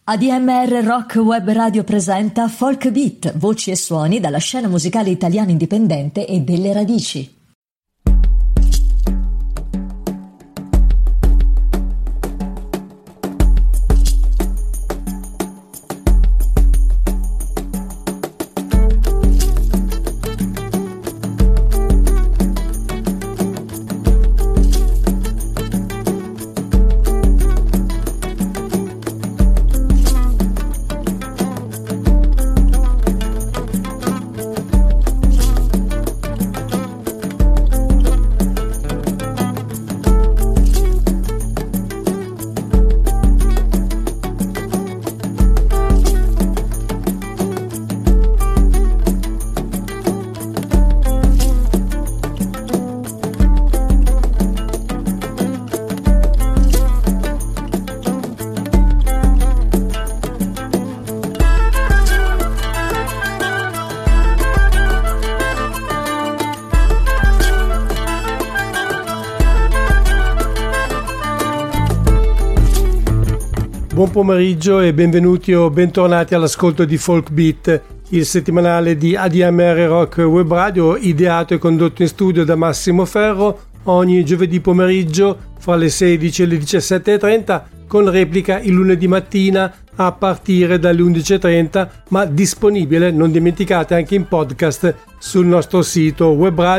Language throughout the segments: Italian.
ADMR Rock Web Radio presenta Folk Beat, voci e suoni dalla scena musicale italiana indipendente e delle radici. Buon pomeriggio e benvenuti o bentornati all'ascolto di Folk Beat, il settimanale di ADMR Rock Web Radio, ideato e condotto in studio da Massimo Ferro ogni giovedì pomeriggio fra le 16 e le 17.30, con replica il lunedì mattina a partire dalle 11.30, ma disponibile, non dimenticate, anche in podcast sul nostro sito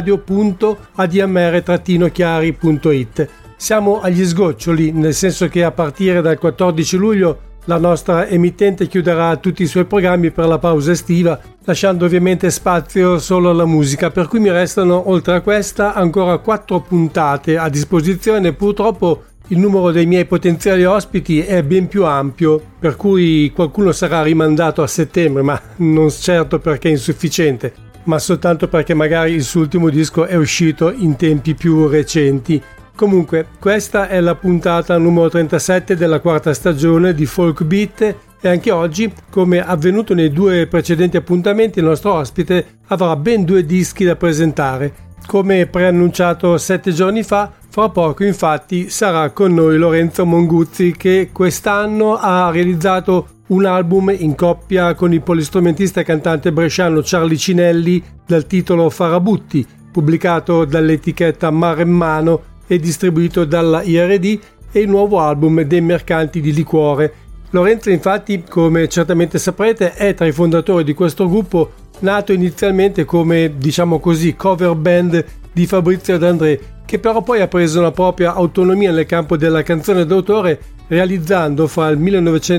webradio.admr-chiari.it. Siamo agli sgoccioli, nel senso che a partire dal 14 luglio la nostra emittente chiuderà tutti i suoi programmi per la pausa estiva, lasciando ovviamente spazio solo alla musica, per cui mi restano oltre a questa ancora 4 puntate a disposizione. Purtroppo il numero dei miei potenziali ospiti è ben più ampio, per cui qualcuno sarà rimandato a settembre, ma non certo perché è insufficiente, ma soltanto perché magari il suo ultimo disco è uscito in tempi più recenti. Comunque, questa è la puntata numero 37 della quarta stagione di Folk Beat e anche oggi, come avvenuto nei 2 precedenti appuntamenti, il nostro ospite avrà ben 2 dischi da presentare. Come preannunciato 7 giorni fa, fra poco infatti sarà con noi Lorenzo Monguzzi, che quest'anno ha realizzato un album in coppia con il polistrumentista e cantante bresciano Charlie Cinelli dal titolo Farabutti, pubblicato dall'etichetta Maremmano e distribuito dalla IRD, e il nuovo album dei Mercanti di Liquore. Lorenzo infatti, come certamente saprete, è tra i fondatori di questo gruppo, nato inizialmente come, diciamo così, cover band di Fabrizio D'André, che però poi ha preso una propria autonomia nel campo della canzone d'autore, realizzando fra il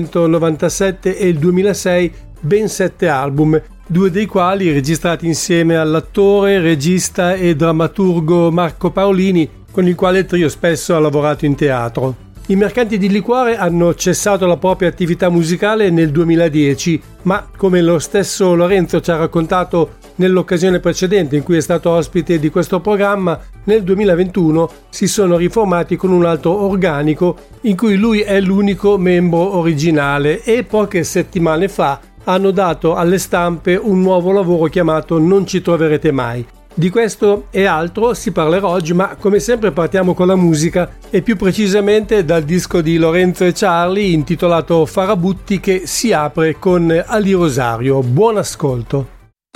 1997 e il 2006 ben 7 album, 2 dei quali registrati insieme all'attore, regista e drammaturgo Marco Paolini, con il quale il trio spesso ha lavorato in teatro. I Mercanti di Liquore hanno cessato la propria attività musicale nel 2010, ma come lo stesso Lorenzo ci ha raccontato nell'occasione precedente in cui è stato ospite di questo programma, nel 2021 si sono riformati con un altro organico in cui lui è l'unico membro originale, e poche settimane fa hanno dato alle stampe un nuovo lavoro chiamato Non ci troverete mai. Di questo e altro si parlerà oggi, ma come sempre partiamo con la musica e più precisamente dal disco di Lorenzo e Charlie intitolato Farabutti, che si apre con Ali Rosario. Buon ascolto.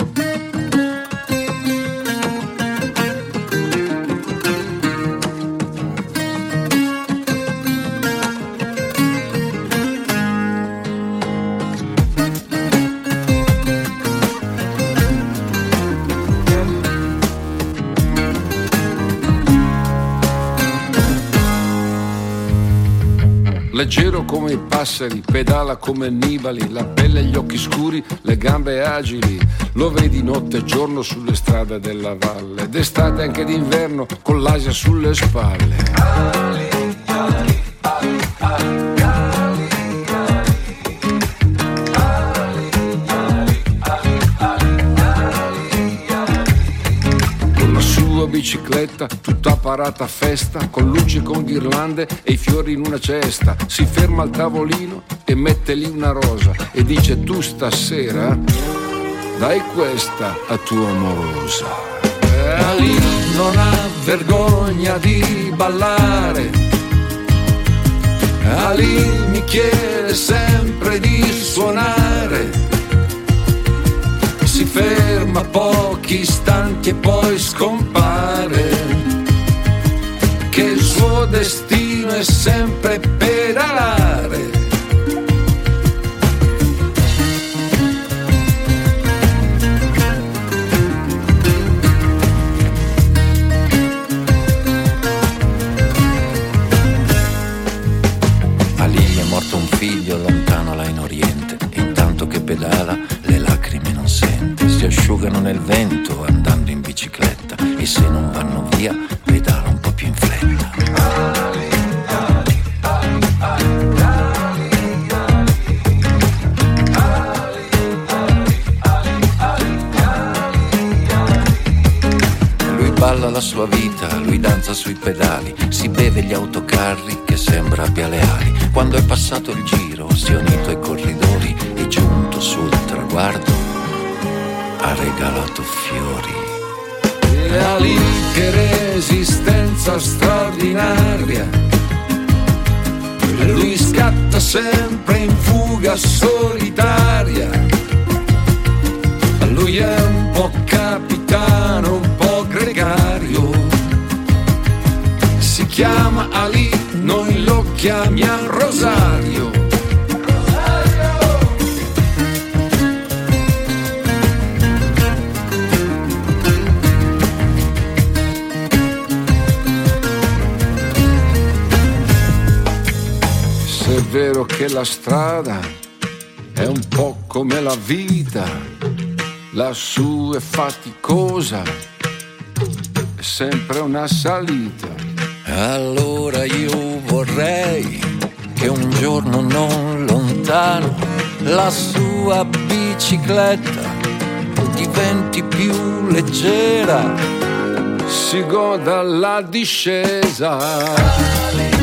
Leggero come i passeri, pedala come Nibali, la pelle e gli occhi scuri, le gambe agili. Lo vedi notte e giorno sulle strade della valle, d'estate anche d'inverno con l'Asia sulle spalle. Ali, Ali, Ali, Ali. Bicicletta tutta parata a festa, con luci, con ghirlande e i fiori in una cesta. Si ferma al tavolino e mette lì una rosa e dice: tu stasera dai questa a tua amorosa. Ali non ha vergogna di ballare, Ali mi chiede sempre di pochi istanti e poi scompare, che il suo destino è sempre pedalare. Un figlio lontano là in oriente, e intanto che pedala le lacrime non sente, si asciugano nel vento andando in bicicletta, e se non vanno via pedala un po' più in fretta. Lui balla la sua vita, lui danza sui pedali, si beve gli autocarri che sembra abbia le ali. Quando è passato il giro, si è unito ai corridori e giunto sul traguardo ha regalato fiori. E ali che resistenza straordinaria, lui scatta sempre in fuga solitaria. Lui è un po' capitano, un po' gregario, si chiama Ali, noi lo chiamiamo Rosario. Se è vero che la strada è un po' come la vita, lassù è faticosa, è sempre una salita. Allora io vorrei che un giorno non lontano la sua bicicletta diventi più leggera, si goda la discesa.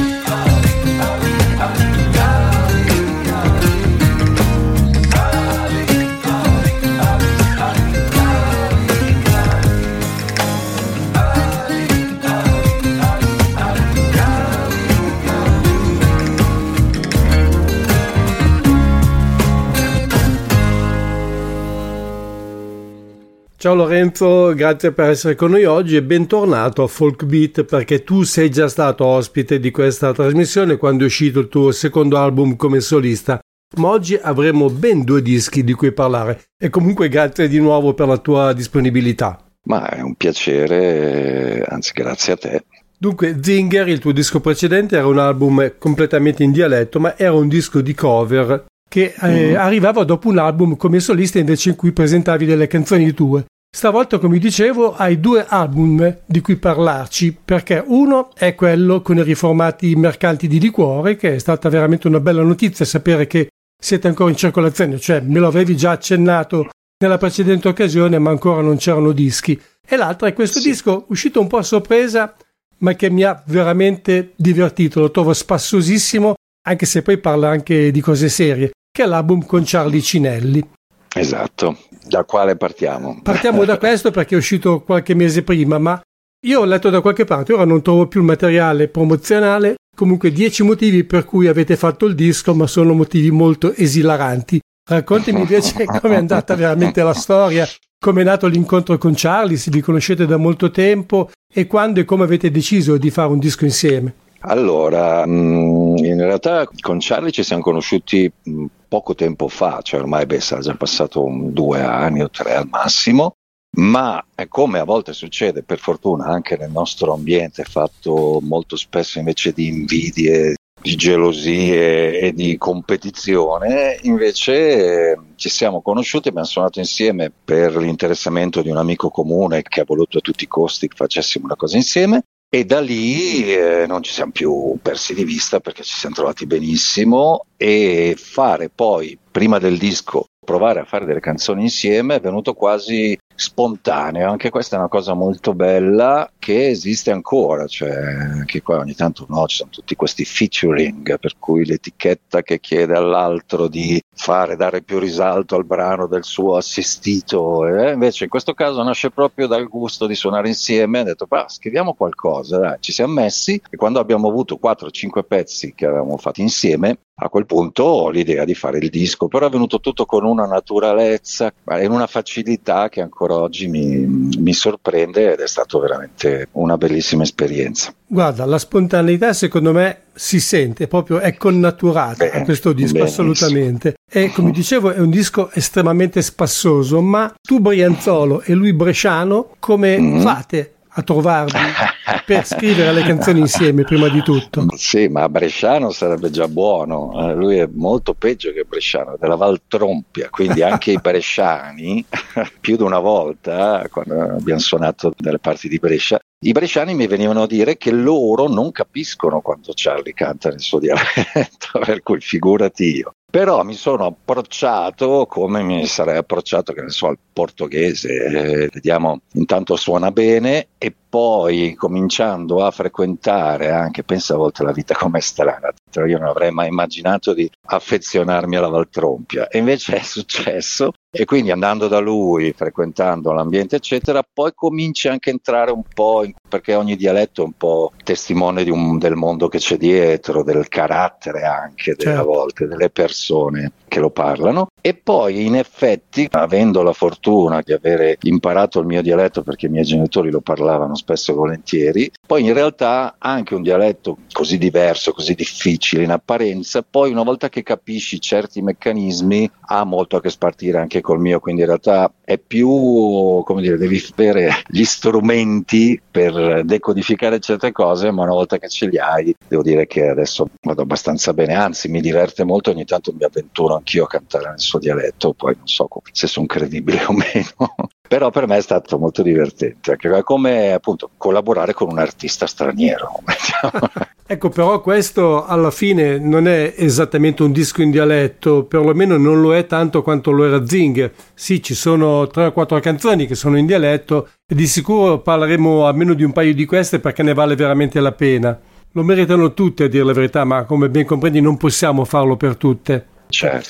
Ciao Lorenzo, grazie per essere con noi oggi e bentornato a Folk Beat, perché tu sei già stato ospite di questa trasmissione quando è uscito il tuo secondo album come solista, ma oggi avremo ben 2 dischi di cui parlare e comunque grazie di nuovo per la tua disponibilità. Ma è un piacere, anzi grazie a te. Dunque, Zinger, il tuo disco precedente, era un album completamente in dialetto, ma era un disco di cover che arrivava dopo un album come solista invece in cui presentavi delle canzoni tue. Stavolta, come dicevo, hai 2 album di cui parlarci, perché uno è quello con i riformati mercanti di liquore, che è stata veramente una bella notizia sapere che siete ancora in circolazione, cioè me lo avevi già accennato nella precedente occasione, ma ancora non c'erano dischi. E l'altro è questo disco uscito un po' a sorpresa, ma che mi ha veramente divertito, lo trovo spassosissimo, anche se poi parla anche di cose serie, che è l'album con Charlie Cinelli. Esatto, da quale partiamo? Partiamo da questo perché è uscito qualche mese prima, ma io ho letto da qualche parte, ora non trovo più il materiale promozionale, comunque 10 motivi per cui avete fatto il disco, ma sono motivi molto esilaranti. Raccontami invece come è andata veramente la storia, come è nato l'incontro con Charlie, se vi conoscete da molto tempo e quando e come avete deciso di fare un disco insieme. Allora, in realtà con Charlie ci siamo conosciuti poco tempo fa, cioè ormai sarà già passato 2 anni o 3 al massimo, ma è come a volte succede, per fortuna anche nel nostro ambiente fatto molto spesso invece di invidie, di gelosie e di competizione, invece ci siamo conosciuti, abbiamo suonato insieme per l'interessamento di un amico comune che ha voluto a tutti i costi che facessimo una cosa insieme. E da lì non ci siamo più persi di vista perché ci siamo trovati benissimo, e fare poi, prima del disco, provare a fare delle canzoni insieme è venuto quasi spontaneo. Anche questa è una cosa molto bella che esiste ancora, cioè anche qua ogni tanto ci sono tutti questi featuring per cui l'etichetta che chiede all'altro di dare più risalto al brano del suo assistito, invece in questo caso nasce proprio dal gusto di suonare insieme. Ho detto scriviamo qualcosa, dai. Ci siamo messi e quando abbiamo avuto 4-5 pezzi che avevamo fatto insieme a quel punto l'idea di fare il disco, però è venuto tutto con una naturalezza e una facilità che ancora oggi mi sorprende, ed è stato veramente una bellissima esperienza. Guarda, la spontaneità secondo me si sente, proprio è connaturata a questo disco, benissimo. Assolutamente. E come dicevo è un disco estremamente spassoso, ma tu brianzolo e lui bresciano, come fate a trovarvi per scrivere le canzoni insieme prima di tutto? Sì, ma bresciano sarebbe già buono, lui è molto peggio che bresciano, della Val Trompia, quindi anche i bresciani, più di una volta quando abbiamo suonato dalle parti di Brescia, i bresciani mi venivano a dire che loro non capiscono quando Charlie canta nel suo dialetto, per cui figurati io. Però mi sono approcciato come mi sarei approcciato, che ne so, al portoghese, vediamo, intanto suona bene, e poi cominciando a frequentare anche, pensa a volte la vita com'è strana, io non avrei mai immaginato di affezionarmi alla Val Trompia, e invece è successo, e quindi andando da lui, frequentando l'ambiente eccetera, poi cominci anche a entrare un po' perché ogni dialetto è un po' testimone del mondo che c'è dietro, del carattere anche delle volte, delle persone che lo parlano, e poi in effetti, avendo la fortuna di avere imparato il mio dialetto perché i miei genitori lo parlavano spesso e volentieri, poi in realtà anche un dialetto così diverso, così difficile in apparenza, poi una volta che capisci certi meccanismi ha molto a che spartire anche col mio, quindi in realtà è più, come dire, devi avere gli strumenti per decodificare certe cose, ma una volta che ce li hai, devo dire che adesso vado abbastanza bene, anzi mi diverte molto, ogni tanto mi avventuro anch'io a cantare nel suo dialetto, poi non so se sono credibile o meno, però per me è stato molto divertente, anche come appunto collaborare con un artista straniero. Ecco, però questo alla fine non è esattamente un disco in dialetto, perlomeno non lo è tanto quanto lo era Zinger. Sì, ci sono 3 o 4 canzoni che sono in dialetto e di sicuro parleremo almeno di un paio di queste perché ne vale veramente la pena. Lo meritano tutte, a dire la verità, ma come ben comprendi non possiamo farlo per tutte. Certo.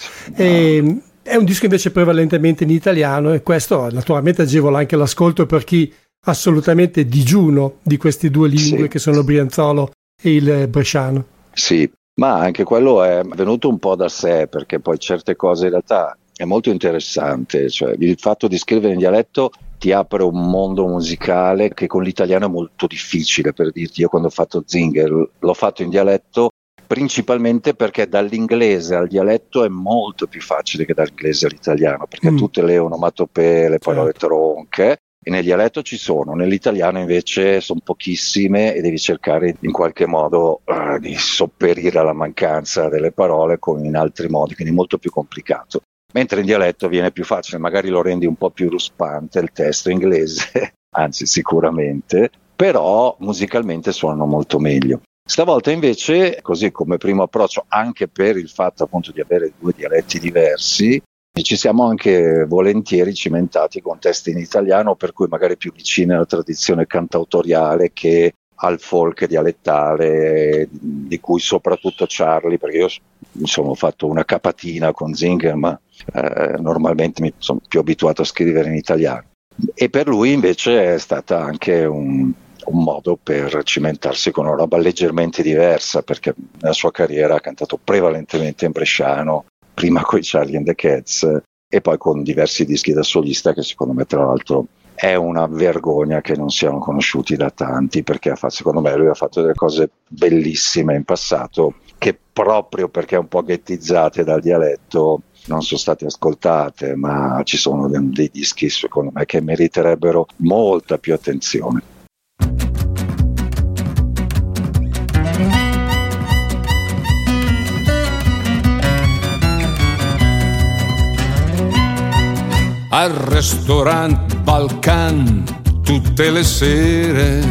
È un disco invece prevalentemente in italiano, e questo naturalmente agevola anche l'ascolto per chi assolutamente digiuno di queste due lingue, sì, che sono il brianzolo e il bresciano. Sì, ma anche quello è venuto un po' da sé, perché poi certe cose in realtà è molto interessante, cioè il fatto di scrivere in dialetto ti apre un mondo musicale che con l'italiano è molto difficile. Per dirti, io quando ho fatto Zinger l'ho fatto in dialetto principalmente perché dall'inglese al dialetto è molto più facile che dall'inglese all'italiano, perché tutte le onomatopee, le parole tronche, e nel dialetto ci sono, nell'italiano invece sono pochissime e devi cercare in qualche modo di sopperire alla mancanza delle parole come in altri modi, quindi molto più complicato. Mentre in dialetto viene più facile, magari lo rendi un po' più ruspante il testo inglese, anzi sicuramente, però musicalmente suonano molto meglio. Stavolta invece, così come primo approccio, anche per il fatto appunto di avere 2 dialetti diversi, ci siamo anche volentieri cimentati con testi in italiano, per cui magari più vicine alla tradizione cantautoriale che al folk dialettale, di cui soprattutto Charlie, perché io mi sono fatto una capatina con Zinger, ma normalmente mi sono più abituato a scrivere in italiano. E per lui invece è stata anche un modo per cimentarsi con una roba leggermente diversa, perché nella sua carriera ha cantato prevalentemente in bresciano, prima con i Charlie and the Cats e poi con diversi dischi da solista, che secondo me tra l'altro è una vergogna che non siano conosciuti da tanti, perché secondo me lui ha fatto delle cose bellissime in passato che proprio perché un po' ghettizzate dal dialetto non sono state ascoltate, ma ci sono dei dischi secondo me che meriterebbero molta più attenzione. Al ristorante Balkan tutte le sere,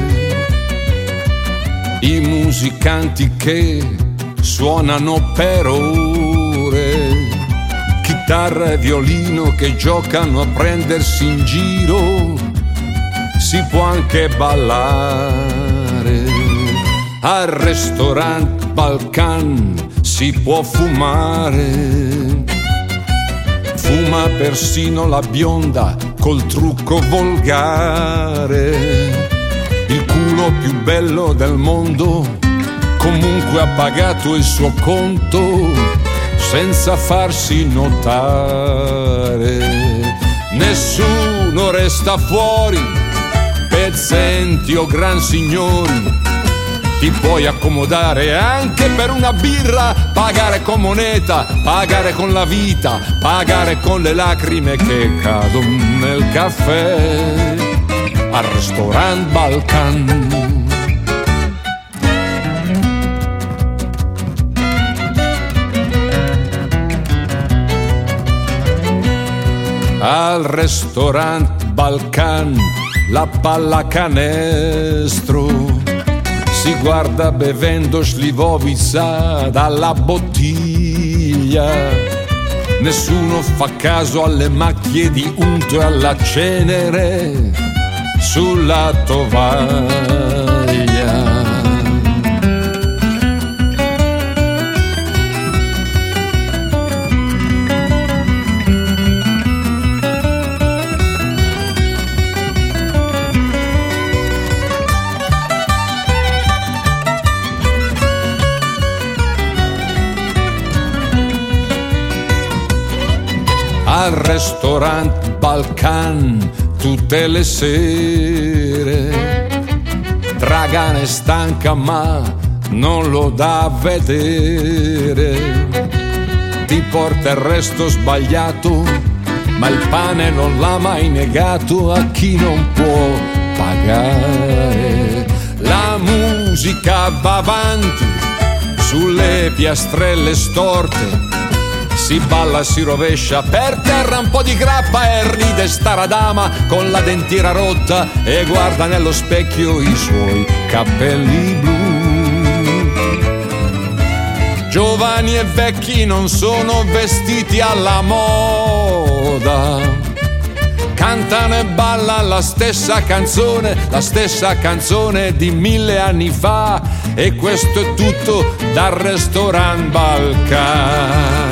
i musicanti che suonano per ore, chitarra e violino che giocano a prendersi in giro, si può anche ballare. Al ristorante Balkan si può fumare, fuma persino la bionda col trucco volgare. Il culo più bello del mondo comunque ha pagato il suo conto senza farsi notare. Nessuno resta fuori, pezzenti o gran signori. Ti puoi accomodare anche per una birra, pagare con moneta, pagare con la vita, pagare con le lacrime che cadono nel caffè al ristorante Balkan. Al ristorante Balkan la pallacanestro si guarda bevendo Slivovica dalla bottiglia. Nessuno fa caso alle macchie di unto e alla cenere sulla tovaglia. Al ristorante Balkan tutte le sere Dragan è stanca ma non lo dà a vedere, ti porta il resto sbagliato ma il pane non l'ha mai negato a chi non può pagare. La musica va avanti sulle piastrelle storte, si balla, si rovescia per terra un po' di grappa e ride sta dama con la dentiera rotta e guarda nello specchio i suoi capelli blu. Giovani e vecchi non sono vestiti alla moda, cantano e ballano la stessa canzone di 1000 anni fa, e questo è tutto dal ristorante Balkan.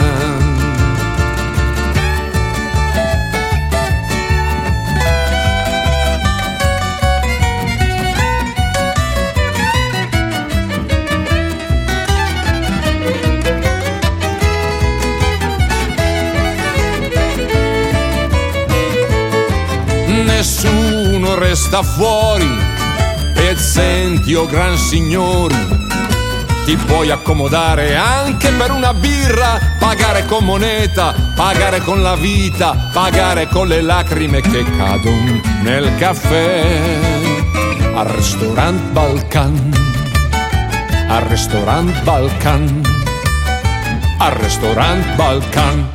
Nessuno resta fuori, pezzenti o gran signori. Ti puoi accomodare anche per una birra, pagare con moneta, pagare con la vita, pagare con le lacrime che cadono nel caffè. Al ristorante Balkan, al ristorante Balkan, al ristorante Balkan.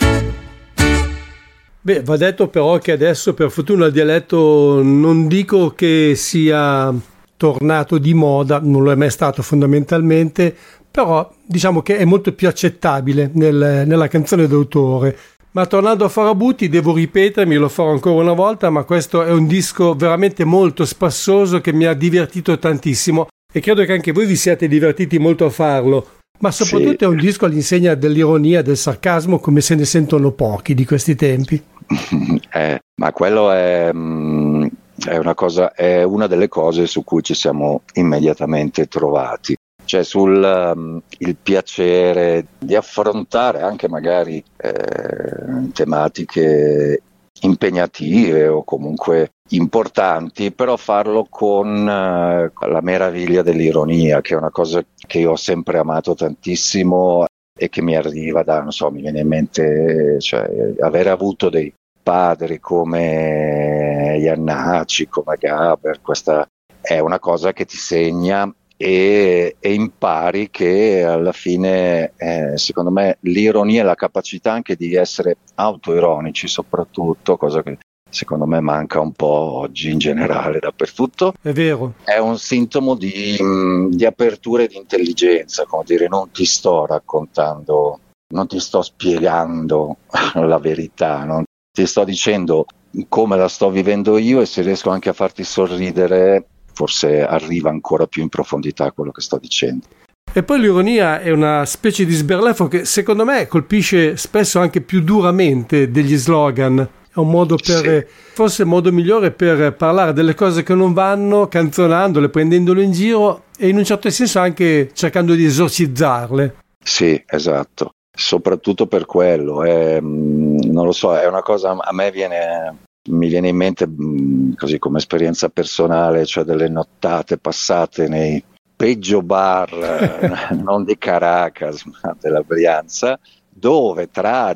Beh, va detto però che adesso per fortuna il dialetto non dico che sia tornato di moda, non lo è mai stato fondamentalmente, però diciamo che è molto più accettabile nella canzone d'autore. Ma tornando a Farabutti, devo ripetermi, lo farò ancora una volta, ma questo è un disco veramente molto spassoso che mi ha divertito tantissimo e credo che anche voi vi siate divertiti molto a farlo. Ma soprattutto sì. È un disco all'insegna dell'ironia, del sarcasmo, come se ne sentono pochi di questi tempi. Ma quello è una cosa, è una delle cose su cui ci siamo immediatamente trovati. Cioè sul il piacere di affrontare anche magari tematiche impegnative o comunque importanti, però farlo con la meraviglia dell'ironia, che è una cosa che io ho sempre amato tantissimo e che mi arriva da, non so, mi viene in mente, cioè, avere avuto dei padri come Iannacci, come Gaber, questa è una cosa che ti segna e impari che alla fine, secondo me, l'ironia e la capacità anche di essere autoironici soprattutto, cosa che secondo me manca un po' oggi in generale dappertutto. È vero. È un sintomo di apertura e di intelligenza, come dire, non ti sto raccontando, non ti sto spiegando la verità, non ti sto dicendo come la sto vivendo io, e se riesco anche a farti sorridere forse arriva ancora più in profondità quello che sto dicendo. E poi l'ironia è una specie di sberleffo che secondo me colpisce spesso anche più duramente degli slogan. è un modo per, forse il modo migliore per parlare delle cose che non vanno, canzonandole, prendendole in giro e in un certo senso anche cercando di esorcizzarle. Sì, esatto, soprattutto per quello, non lo so, è una cosa, a me mi viene in mente così come esperienza personale, cioè delle nottate passate nei peggio bar, non di Caracas ma della Brianza, dove tra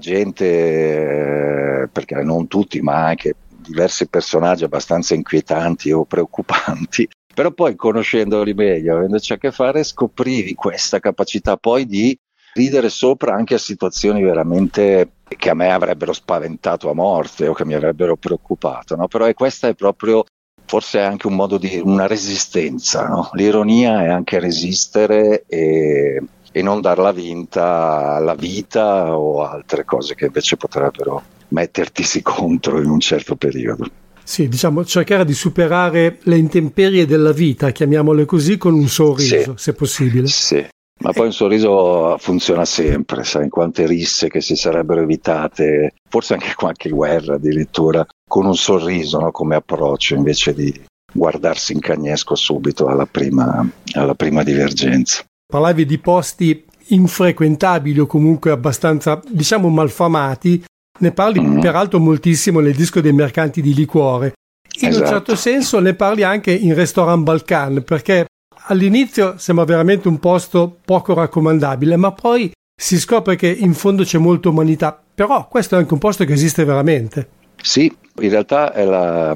gente, perché non tutti ma anche diversi personaggi abbastanza inquietanti o preoccupanti, però poi conoscendoli meglio, avendoci a che fare, scoprivi questa capacità poi di ridere sopra anche a situazioni veramente che a me avrebbero spaventato a morte o che mi avrebbero preoccupato, no? Però questa è proprio forse anche un modo di una resistenza, no? L'ironia è anche resistere e non darla vinta alla vita o altre cose che invece potrebbero mettertisi contro in un certo periodo. Sì, diciamo cercare di superare le intemperie della vita, chiamiamole così, con un sorriso, se possibile. Sì. Ma poi un sorriso funziona sempre, sai, quante risse che si sarebbero evitate, forse anche qualche guerra addirittura, con un sorriso, no, come approccio, invece di guardarsi in cagnesco subito alla prima divergenza. Parlavi di posti infrequentabili o comunque abbastanza, diciamo, malfamati, ne parli peraltro moltissimo nel disco dei mercanti di liquore. In un certo senso ne parli anche in Restaurant Balkan, perché all'inizio sembra veramente un posto poco raccomandabile, ma poi si scopre che in fondo c'è molta umanità. Però questo è anche un posto che esiste veramente. Sì, in realtà è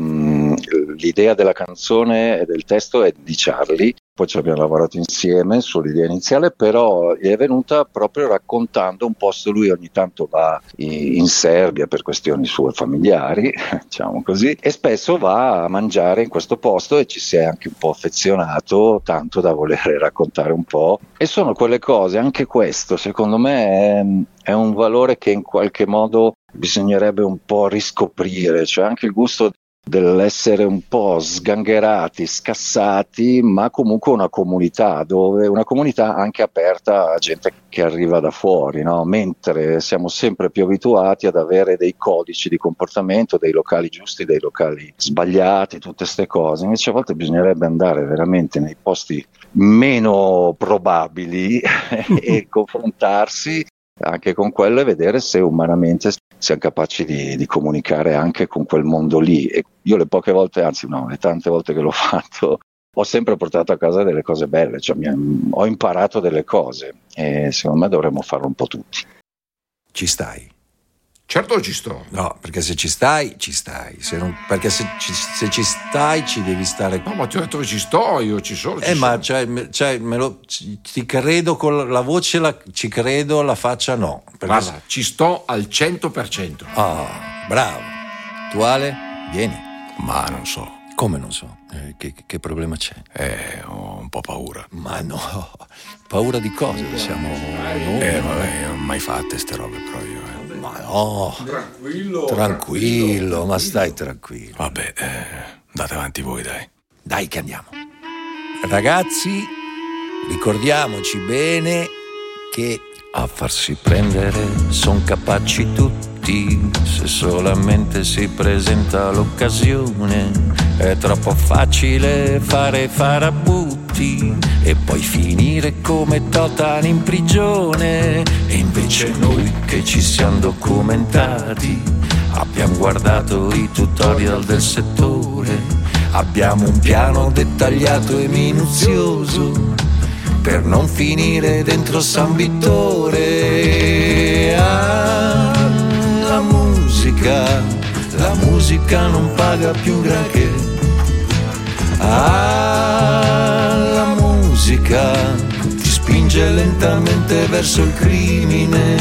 l'idea della canzone e del testo è di Charlie, poi ci abbiamo lavorato insieme sull'idea iniziale, però gli è venuta proprio raccontando un posto. Lui ogni tanto va in Serbia per questioni sue familiari, diciamo così, e spesso va a mangiare in questo posto e ci si è anche un po' affezionato, tanto da voler raccontare un po'. E sono quelle cose, anche questo secondo me è un valore che in qualche modo bisognerebbe un po' riscoprire, cioè anche il gusto dell'essere un po' sgangherati, scassati, ma comunque una comunità anche aperta a gente che arriva da fuori, no? Mentre siamo sempre più abituati ad avere dei codici di comportamento, dei locali giusti, dei locali sbagliati, tutte queste cose. Invece a volte bisognerebbe andare veramente nei posti meno probabili e confrontarsi anche con quello e vedere se umanamente siamo capaci di comunicare anche con quel mondo lì. E io le poche volte, le tante volte che l'ho fatto, ho sempre portato a casa delle cose belle, cioè ho imparato delle cose e secondo me dovremmo farlo un po' tutti. Ci stai? Certo ci sto. No, perché se ci stai, ci stai. Perché se ci stai, ci devi stare. No, ma ti ho detto che ci sto, io ci sono. Ma ti credo con la voce, ci credo, la faccia no. Guarda, ci sto al 100%. Ah, bravo. Tu Ale? Vieni. Ma non so. Come non so? Che problema c'è? Ho un po' paura. Ma no, paura di cosa? Siamo noi. Vabbè, non ho mai fatte ste robe, però io. Ma no. Tranquillo, ma stai tranquillo. Vabbè, andate avanti voi, dai. Dai che andiamo. Ragazzi, ricordiamoci bene che a farsi prendere son capaci tutti, se solamente si presenta l'occasione. È troppo facile fare farabutti e poi finire come Totan in prigione. E invece noi che ci siamo documentati, abbiamo guardato i tutorial del settore, abbiamo un piano dettagliato e minuzioso per non finire dentro San Vittore. La musica non paga più granché. La musica ti spinge lentamente verso il crimine.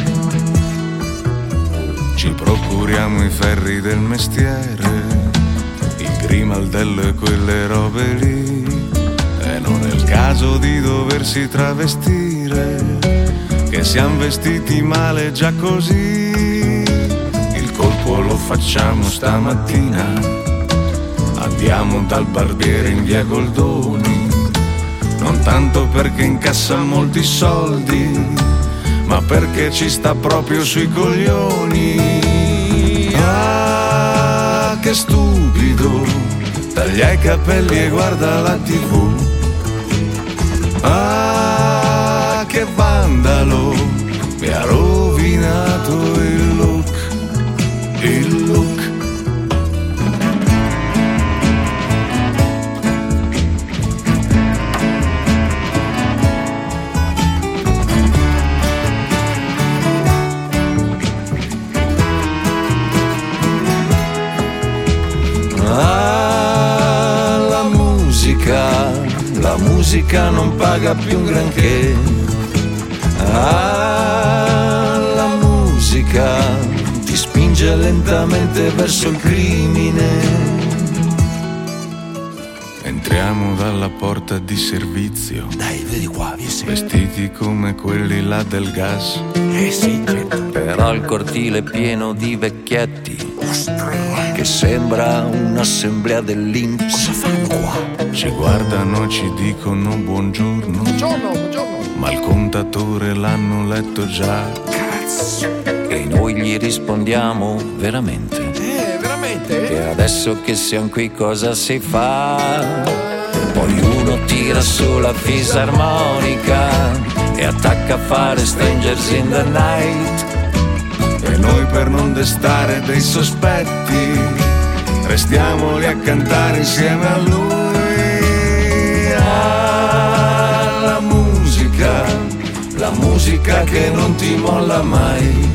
Ci procuriamo i ferri del mestiere, il grimaldello e quelle robe lì. E non è il caso di doversi travestire, che siamo vestiti male già così. Il colpo lo facciamo stamattina, andiamo dal barbiere in via Goldoni, non tanto perché incassa molti soldi, ma perché ci sta proprio sui coglioni. che stupido, taglia i capelli e guarda la TV. Ah, che vandalo, mi ha rovinato il look, il look. La musica non paga più un granché. Ah, la musica ti spinge lentamente verso il crimine. Entriamo dalla porta di servizio. Dai, vedi qua, vestiti come quelli là del gas. Sì, però il cortile è pieno di vecchietti che sembra un'assemblea dell'Inps. Cosa fanno qua? Ci guardano, ci dicono buongiorno. Buongiorno. Ma il contatore l'hanno letto già. Cazzo. E noi gli rispondiamo veramente? Veramente? E adesso che siamo qui cosa si fa? Poi uno tira su la fisarmonica e attacca a fare Strangers in the Night. E noi per non destare dei sospetti restiamo lì a cantare insieme a lui. Ah, la musica che non ti molla mai.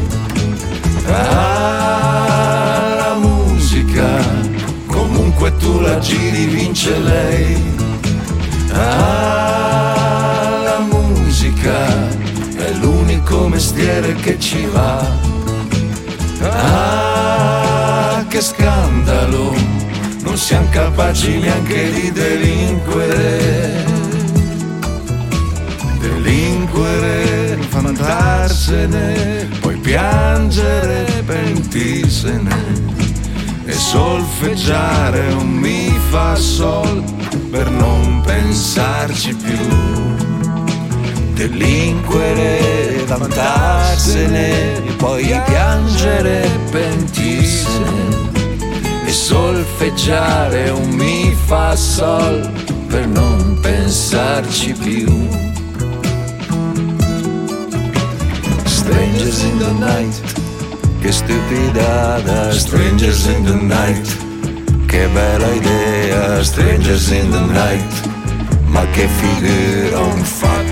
Ah, la musica, comunque tu la giri vince lei. Ah, la musica è l'unico mestiere che ci va. Ah, che scandalo, non siamo capaci neanche di delinquere. Delinquere, fantarsene, poi piangere, pentisene e solfeggiare un mi fa sol per non pensarci più. Delinquere, vantarsene, poi piangere, pentisene e solfeggiare un mi fa sol per non pensarci più. Strangers in the night, che stupidata. Strangers in the night, che bella idea. Strangers in the night, ma che figura un fatto.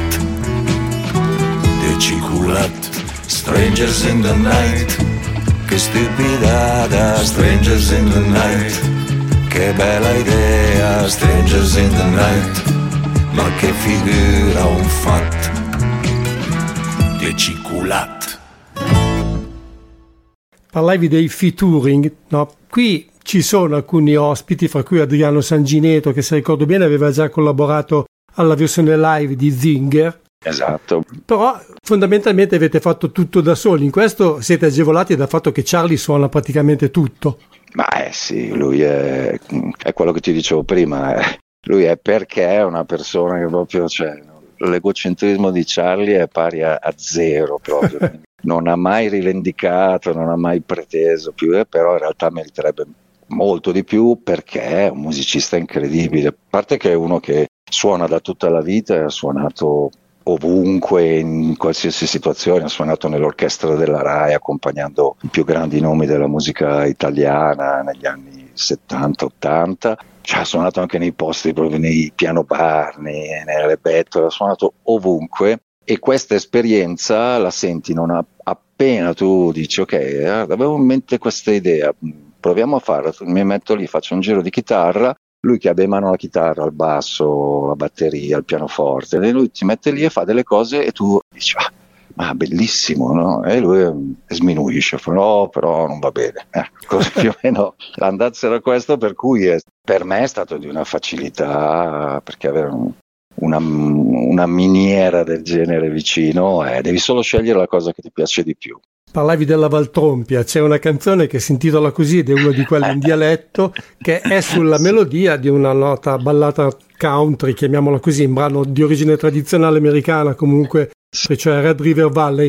Strangers in the night, che stupidata. Strangers in the night, che bella idea. Strangers in the night, ma che figura un fatto. Deciculat. Parlavi dei featuring, no? Qui ci sono alcuni ospiti, fra cui Adriano Sangineto, che se ricordo bene aveva già collaborato alla versione live di Zinger. Esatto. Però fondamentalmente avete fatto tutto da soli. In questo siete agevolati dal fatto che Charlie suona praticamente tutto. Ma sì, lui è quello che ti dicevo prima. Lui è perché è una persona che proprio, cioè, l'egocentrismo di Charlie è pari a zero proprio. Non ha mai rivendicato, non ha mai preteso più, però in realtà meriterebbe molto di più perché è un musicista incredibile. A parte che è uno che suona da tutta la vita e ha suonato ovunque, in qualsiasi situazione, ha suonato nell'orchestra della Rai accompagnando i più grandi nomi della musica italiana negli anni 70-80, cioè, ha suonato anche nei posti, proprio nei piano bar, nelle bettole, ha suonato ovunque e questa esperienza la senti non appena tu dici ok, avevo in mente questa idea, proviamo a farla, mi metto lì, faccio un giro di chitarra. Lui che abbia in mano la chitarra, il basso, la batteria, il pianoforte, e lui si mette lì e fa delle cose e tu dici ma bellissimo, no? E lui sminuisce, fa no, però non va bene. Così più o meno l'andarsela a questo, per cui per me è stato di una facilità, perché avere una miniera del genere vicino, devi solo scegliere la cosa che ti piace di più. Parlavi della Valtrompia, c'è una canzone che si intitola così ed è una di quelle in dialetto che è sulla melodia di una nota ballata country, chiamiamola così, un brano di origine tradizionale americana comunque, cioè Red River Valley.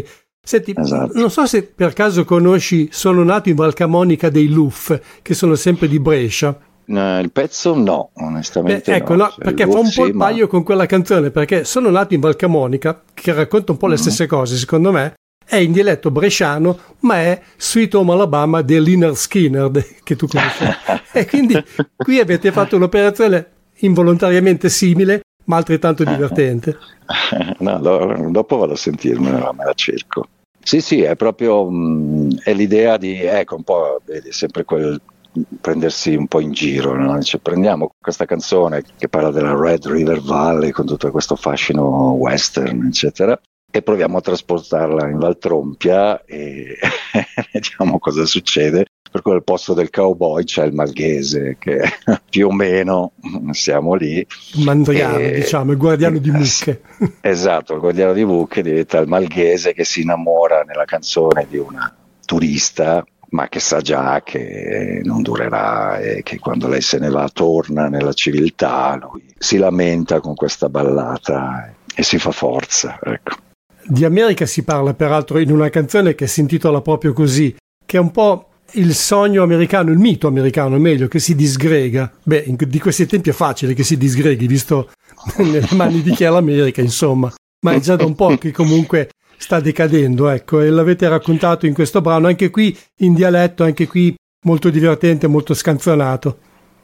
Senti, Esatto. non so se per caso conosci Sono nato in Val Camonica dei Luff, che sono sempre di Brescia. Il pezzo no, onestamente Ecco, no. no, perché fa un po' il paio con quella canzone, perché Sono nato in Val Camonica, che racconta un po' le stesse cose, secondo me, è in dialetto bresciano, ma è Sweet Home Alabama di Lynyrd Skynyrd, che tu conosci. E quindi qui avete fatto un'operazione involontariamente simile, ma altrettanto divertente. No, dopo vado a sentirmela, me la cerco. Sì, è proprio è l'idea di, ecco, un po', vedi, sempre quel prendersi un po' in giro, no? Cioè, prendiamo questa canzone che parla della Red River Valley con tutto questo fascino western, eccetera, e proviamo a trasportarla in Valtrompia e vediamo cosa succede. Per cui al posto del cowboy c'è il malghese, che più o meno siamo lì. Mandriano, diciamo, il guardiano di mucche. Esatto, il guardiano di mucche diventa il malghese che si innamora nella canzone di una turista, ma che sa già che non durerà e che quando lei se ne va torna nella civiltà. Lui si lamenta con questa ballata e si fa forza, ecco. Di America si parla peraltro in una canzone che si intitola proprio così, che è un po' il sogno americano, il mito americano, meglio, che si disgrega. Beh, di questi tempi è facile che si disgreghi, visto nelle mani di chi è l'America, insomma. Ma è già da un po' che comunque sta decadendo, ecco, e l'avete raccontato in questo brano, anche qui in dialetto, anche qui molto divertente, molto scanzonato.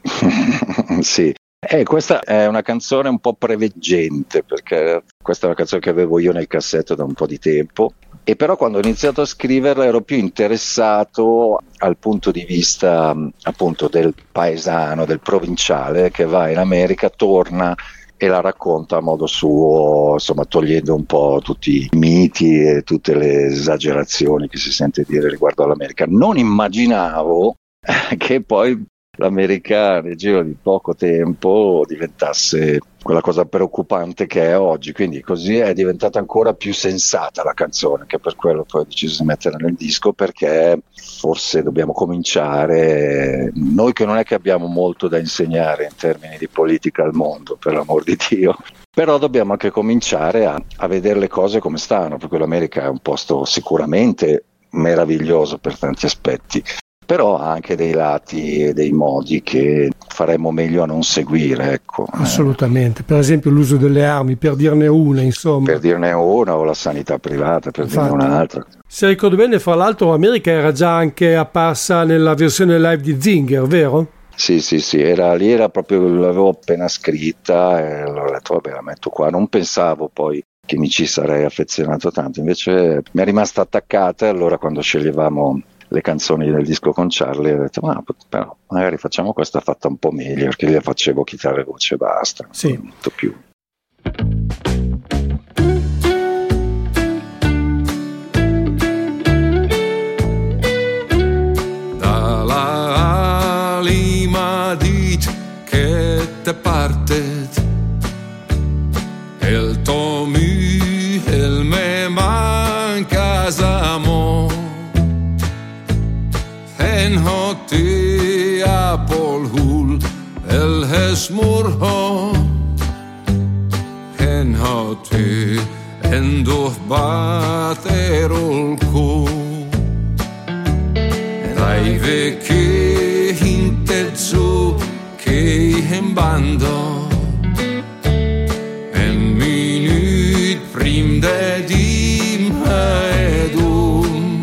Sì. Questa è una canzone un po' preveggente, perché questa è una canzone che avevo io nel cassetto da un po' di tempo, e però quando ho iniziato a scriverla ero più interessato al punto di vista appunto del paesano, del provinciale che va in America, torna e la racconta a modo suo, insomma, togliendo un po' tutti i miti e tutte le esagerazioni che si sente dire riguardo all'America. Non immaginavo che poi l'America nel giro di poco tempo diventasse quella cosa preoccupante che è oggi, quindi così è diventata ancora più sensata la canzone, che per quello poi ho deciso di metterla nel disco, perché forse dobbiamo cominciare, noi che non è che abbiamo molto da insegnare in termini di politica al mondo, per l'amor di Dio, però dobbiamo anche cominciare a vedere le cose come stanno, perché l'America è un posto sicuramente meraviglioso per tanti aspetti, però ha anche dei lati e dei modi che faremmo meglio a non seguire, ecco. Assolutamente, per esempio l'uso delle armi, per dirne una, insomma. Per dirne una, o la sanità privata, per dirne un'altra. Se ricordo bene, fra l'altro, America era già anche apparsa nella versione live di Zinger, vero? Sì, era proprio, l'avevo appena scritta e allora ho detto, vabbè, la metto qua. Non pensavo poi che mi ci sarei affezionato tanto, invece mi è rimasta attaccata, e allora quando sceglievamo le canzoni del disco con Charlie ho detto, ma però magari facciamo questa fatta un po' meglio, perché io facevo chitarra e voce e basta, sì. Molto più. Dalla lima dit che te partet el tomu el me mancas amor en hotti apol hul el hesmurho en hotti endo baterol ku dai vecchi intezzo che in bando en minut prim de dim edum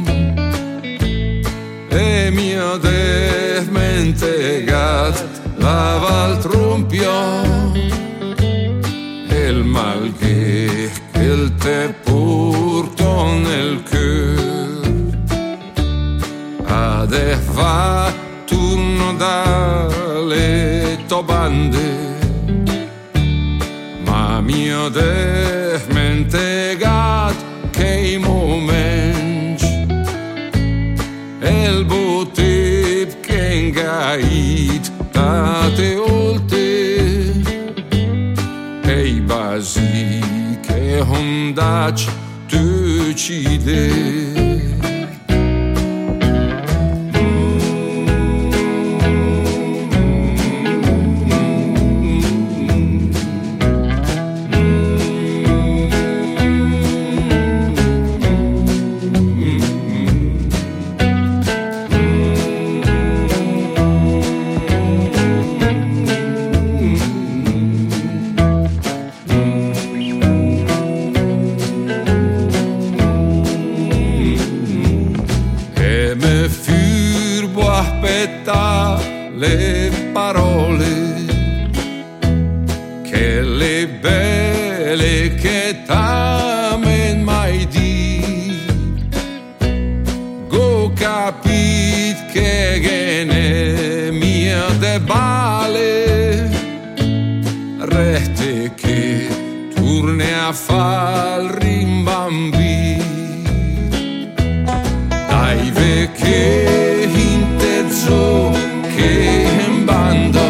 e mio de mentegat la Valtrompia el mal che il te porto nel cœur ade va turno dalle tobande ma mio de mentegat che i momenti el botip che ingait date olte e i basi che hondac decide aspetta le parole che le belle che tamen mai di go capit che ne mia de bale rete che turne a far rimbambi dai vecchi interzo che in bando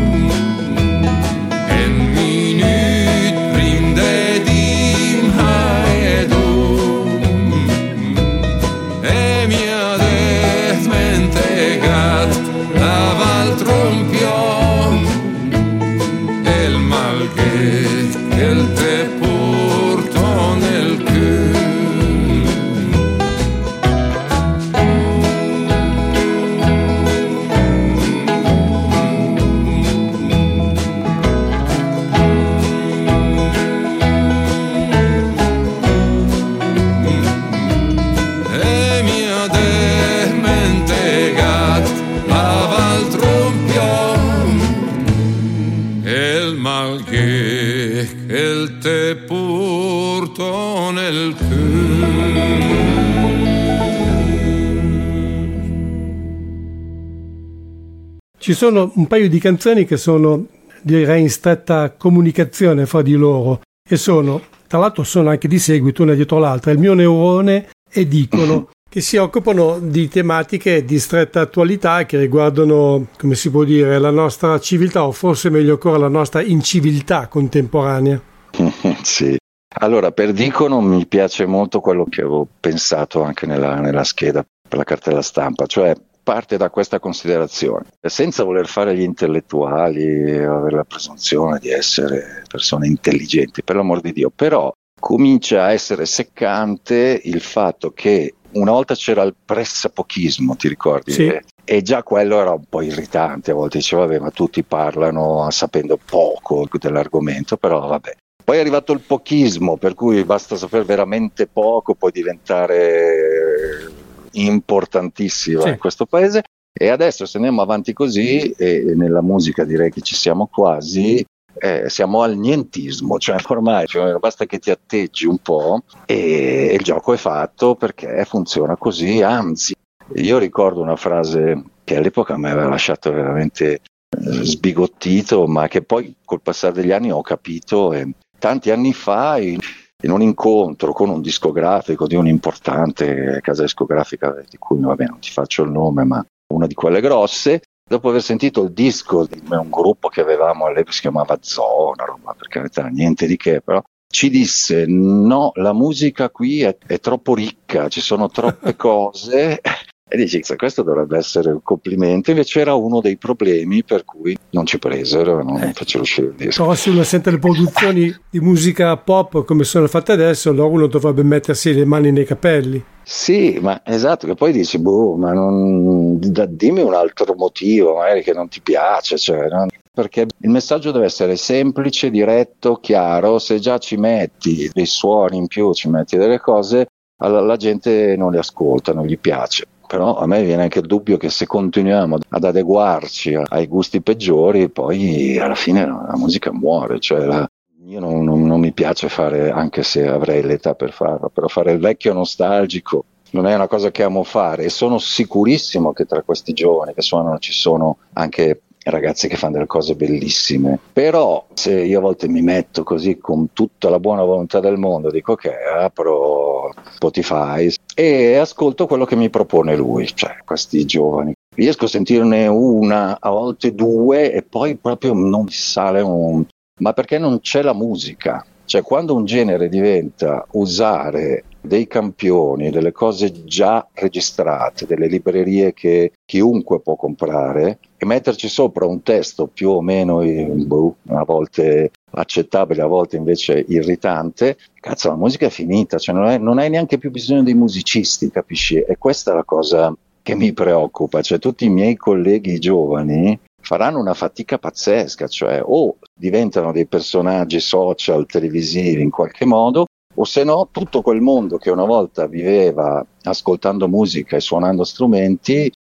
Ci sono un paio di canzoni che sono, direi, in stretta comunicazione fra di loro e sono, tra l'altro sono anche di seguito una dietro l'altra, Il mio neurone e Dicono, che si occupano di tematiche di stretta attualità che riguardano, come si può dire, la nostra civiltà o forse meglio ancora la nostra inciviltà contemporanea. Sì. Allora, per Dicono mi piace molto quello che avevo pensato anche nella scheda per la cartella stampa, cioè parte da questa considerazione, senza voler fare gli intellettuali o avere la presunzione di essere persone intelligenti, per l'amor di Dio, però comincia a essere seccante il fatto che una volta c'era il pressapochismo, ti ricordi? Sì. E già quello era un po' irritante, a volte diceva vabbè, ma tutti parlano sapendo poco dell'argomento, però vabbè. Poi è arrivato il pochismo, per cui basta sapere veramente poco, puoi diventare importantissima, sì, in questo paese. E adesso se andiamo avanti così, e nella musica direi che ci siamo quasi, siamo al nientismo, cioè ormai basta che ti atteggi un po' e il gioco è fatto, perché funziona così. Anzi, io ricordo una frase che all'epoca mi aveva lasciato veramente sbigottito, ma che poi col passare degli anni ho capito. Tanti anni fa, in un incontro con un discografico di un'importante casa discografica, di cui vabbè, non ti faccio il nome, ma una di quelle grosse, dopo aver sentito il disco di un gruppo che avevamo all'epoca, si chiamava Zona, roba, per carità, niente di che, però ci disse no, la musica qui è troppo ricca, ci sono troppe cose. E dici, questo dovrebbe essere un complimento, invece era uno dei problemi per cui non ci presero e non fecero uscire il disco. Però se uno sente le produzioni di musica pop come sono fatte adesso, allora uno dovrebbe mettersi le mani nei capelli. Sì, ma esatto, che poi dici, ma dimmi un altro motivo, magari che non ti piace, cioè, no? Perché il messaggio deve essere semplice, diretto, chiaro. Se già ci metti dei suoni in più, ci metti delle cose, la gente non li ascolta, non gli piace. Però a me viene anche il dubbio che se continuiamo ad adeguarci ai gusti peggiori, poi alla fine la musica muore. Cioè io non mi piace fare, anche se avrei l'età per farlo, però fare il vecchio nostalgico non è una cosa che amo fare, e sono sicurissimo che tra questi giovani che suonano ci sono anche ragazzi che fanno delle cose bellissime. Però se io a volte mi metto così con tutta la buona volontà del mondo, dico che apro Spotify e ascolto quello che mi propone lui, cioè questi giovani. Riesco a sentirne una, a volte due, e poi proprio non mi sale ma perché non c'è la musica. Cioè quando un genere diventa usare dei campioni, delle cose già registrate, delle librerie che chiunque può comprare, e metterci sopra un testo più o meno a volte accettabile, a volte invece irritante, cazzo, la musica è finita, cioè non hai neanche più bisogno dei musicisti, capisci? E questa è la cosa che mi preoccupa, cioè tutti i miei colleghi giovani faranno una fatica pazzesca, cioè o diventano dei personaggi social, televisivi in qualche modo, o se no tutto quel mondo che una volta viveva ascoltando musica e suonando strumenti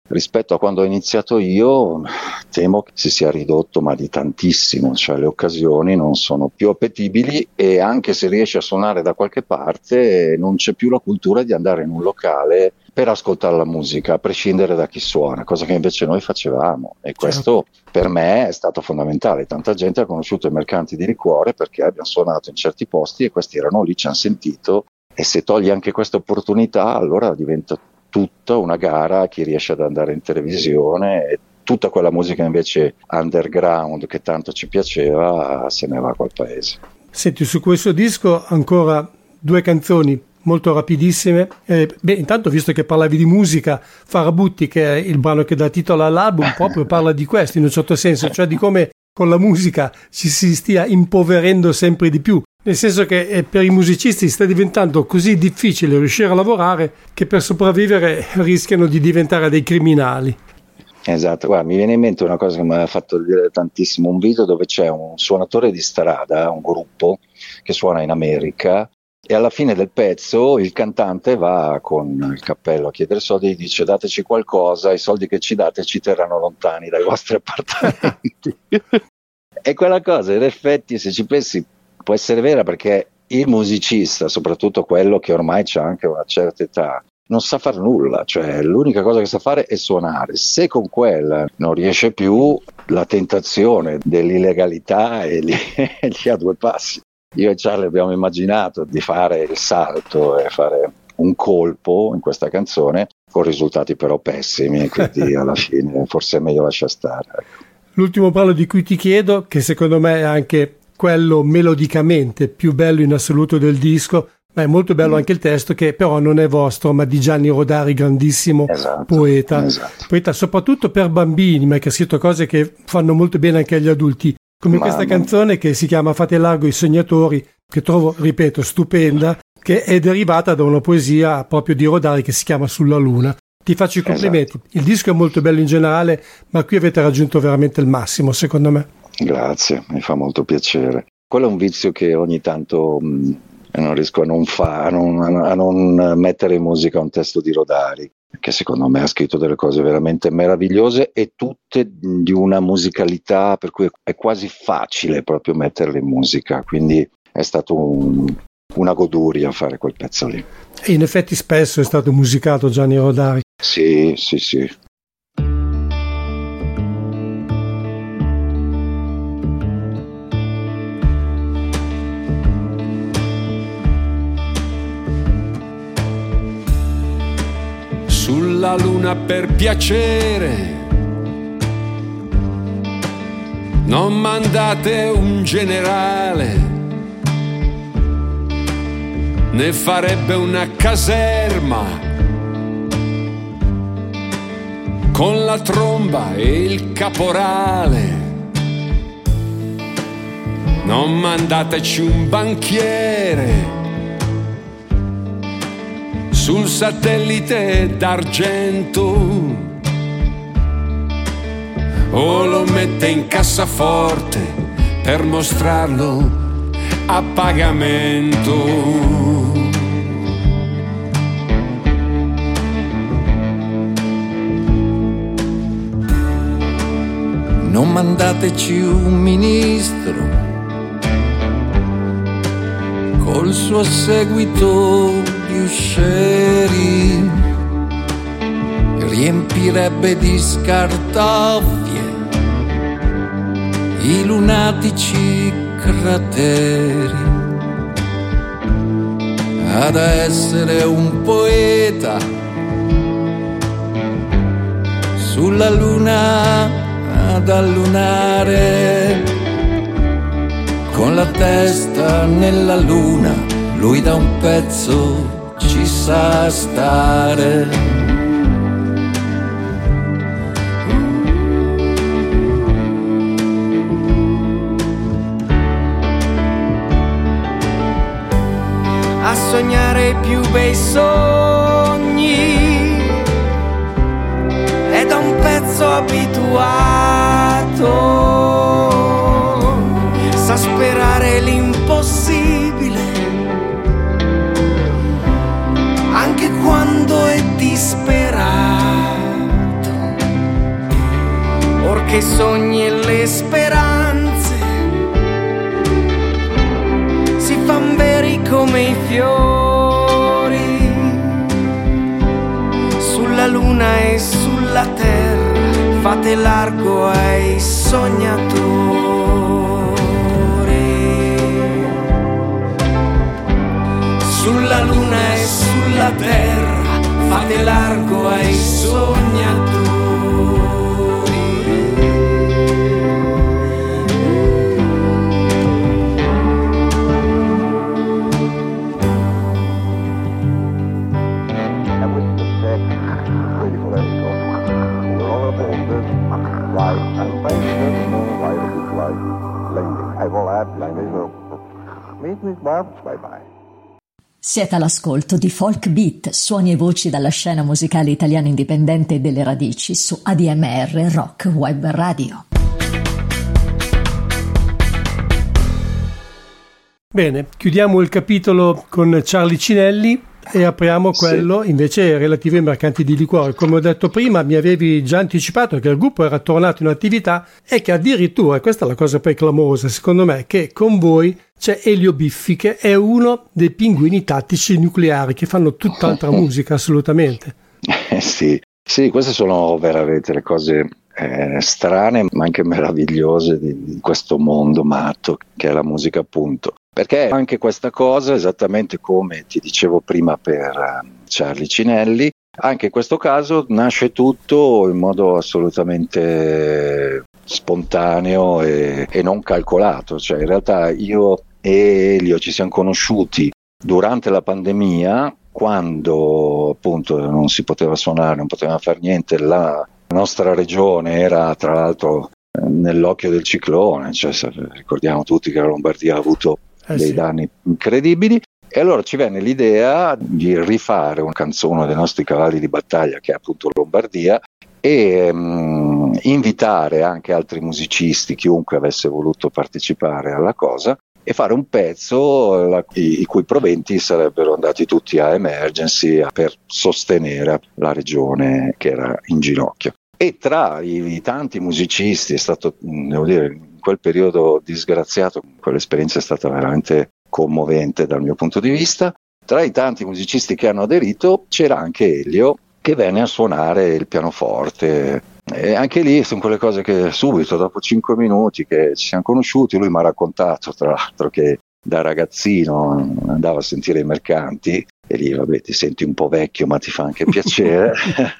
rispetto a quando ho iniziato io temo che si sia ridotto, ma di tantissimo, cioè le occasioni non sono più appetibili, e anche se riesci a suonare da qualche parte non c'è più la cultura di andare in un locale per ascoltare la musica, a prescindere da chi suona, cosa che invece noi facevamo, e questo per me è stato fondamentale. Tanta gente ha conosciuto i mercanti di liquore perché abbiamo suonato in certi posti e questi erano lì, ci hanno sentito, e se togli anche questa opportunità allora diventa tutta una gara a chi riesce ad andare in televisione, e tutta quella musica invece underground che tanto ci piaceva se ne va a quel paese. Senti, su questo disco ancora 2 canzoni molto rapidissime. Intanto, visto che parlavi di musica, Farabutti, che è il brano che dà titolo all'album, proprio parla di questo in un certo senso, cioè di come con la musica ci si stia impoverendo sempre di più, nel senso che per i musicisti sta diventando così difficile riuscire a lavorare che per sopravvivere rischiano di diventare dei criminali. Esatto, guarda, mi viene in mente una cosa che mi ha fatto dire tantissimo, un video dove c'è un suonatore di strada, un gruppo che suona in America, e alla fine del pezzo il cantante va con il cappello a chiedere soldi e dice: dateci qualcosa, i soldi che ci date ci terranno lontani dai vostri appartamenti. E quella cosa in effetti, se ci pensi, può essere vera, perché il musicista, soprattutto quello che ormai c'ha anche una certa età, non sa far nulla, cioè l'unica cosa che sa fare è suonare. Se con quella non riesce più, la tentazione dell'illegalità è lì a 2 passi. Io e Charlie abbiamo immaginato di fare il salto e fare un colpo in questa canzone, con risultati però pessimi, quindi alla fine forse è meglio lasciar stare. L'ultimo brano di cui ti chiedo, che secondo me è anche quello melodicamente più bello in assoluto del disco, ma è molto bello anche il testo, che però non è vostro, ma di Gianni Rodari, grandissimo poeta. Poeta soprattutto per bambini, ma che ha scritto cose che fanno molto bene anche agli adulti, come questa canzone che si chiama Fate largo i sognatori, che trovo, ripeto, stupenda, che è derivata da una poesia proprio di Rodari che si chiama Sulla Luna. Ti faccio i complimenti. Il disco è molto bello in generale, ma qui avete raggiunto veramente il massimo, secondo me. Grazie, mi fa molto piacere. Quello è un vizio che ogni tanto non riesco a non mettere in musica un testo di Rodari, che secondo me ha scritto delle cose veramente meravigliose, e tutte di una musicalità per cui è quasi facile proprio metterle in musica, quindi è stato una goduria fare quel pezzo lì. E in effetti spesso è stato musicato Gianni Rodari. Sì. Sulla luna per piacere, non mandate un generale, ne farebbe una caserma con la tromba e il caporale. Non mandateci un banchiere sul satellite d'argento, o lo mette in cassaforte per mostrarlo a pagamento. Non mandateci un ministro col suo seguito di uscieri, riempirebbe di scartoffie i lunatici crateri. Ad essere un poeta sulla luna ad allunare, con la testa nella luna, lui da un pezzo ci sa stare. A sognare i più bei sogni è da un pezzo abituato, sa sperare l'impossibile anche quando è disperato. che i sogni e le speranze si fan veri come i fiori sulla luna e sulla terra. Fate largo ai sognatori sulla luna e sulla terra. Fate largo ai sognatori. Siete all'ascolto di Folk Beat, suoni e voci dalla scena musicale italiana indipendente e delle radici su ADMR Rock Web Radio. Bene, chiudiamo il capitolo con Charlie Cinelli e apriamo quello invece relativo ai mercanti di liquori. Come ho detto prima, mi avevi già anticipato che il gruppo era tornato in attività e che addirittura, e questa è la cosa poi clamorosa secondo me, che con voi c'è Elio Biffi, che è uno dei pinguini tattici nucleari, che fanno tutt'altra musica assolutamente. Sì, queste sono veramente le cose strane ma anche meravigliose di questo mondo matto che è la musica, appunto. Perché anche questa cosa, esattamente come ti dicevo prima per Charlie Cinelli, anche in questo caso nasce tutto in modo assolutamente spontaneo e non calcolato. Cioè, in realtà io e Elio ci siamo conosciuti durante la pandemia, quando appunto non si poteva suonare, non poteva fare niente. La nostra regione era tra l'altro nell'occhio del ciclone, cioè, ricordiamo tutti che la Lombardia ha avuto dei danni incredibili, e allora ci venne l'idea di rifare una canzone dei nostri cavalli di battaglia, che è appunto Lombardia, e invitare anche altri musicisti, chiunque avesse voluto partecipare alla cosa, e fare un pezzo i cui proventi sarebbero andati tutti a Emergency per sostenere la regione che era in ginocchio. E tra i tanti musicisti è stato, devo dire, in quel periodo disgraziato, quell'esperienza è stata veramente commovente dal mio punto di vista. Tra i tanti musicisti che hanno aderito c'era anche Elio, che venne a suonare il pianoforte, e anche lì sono quelle cose che subito, dopo 5 minuti che ci siamo conosciuti, lui mi ha raccontato tra l'altro che da ragazzino andava a sentire i mercanti, e lì vabbè, ti senti un po' vecchio ma ti fa anche piacere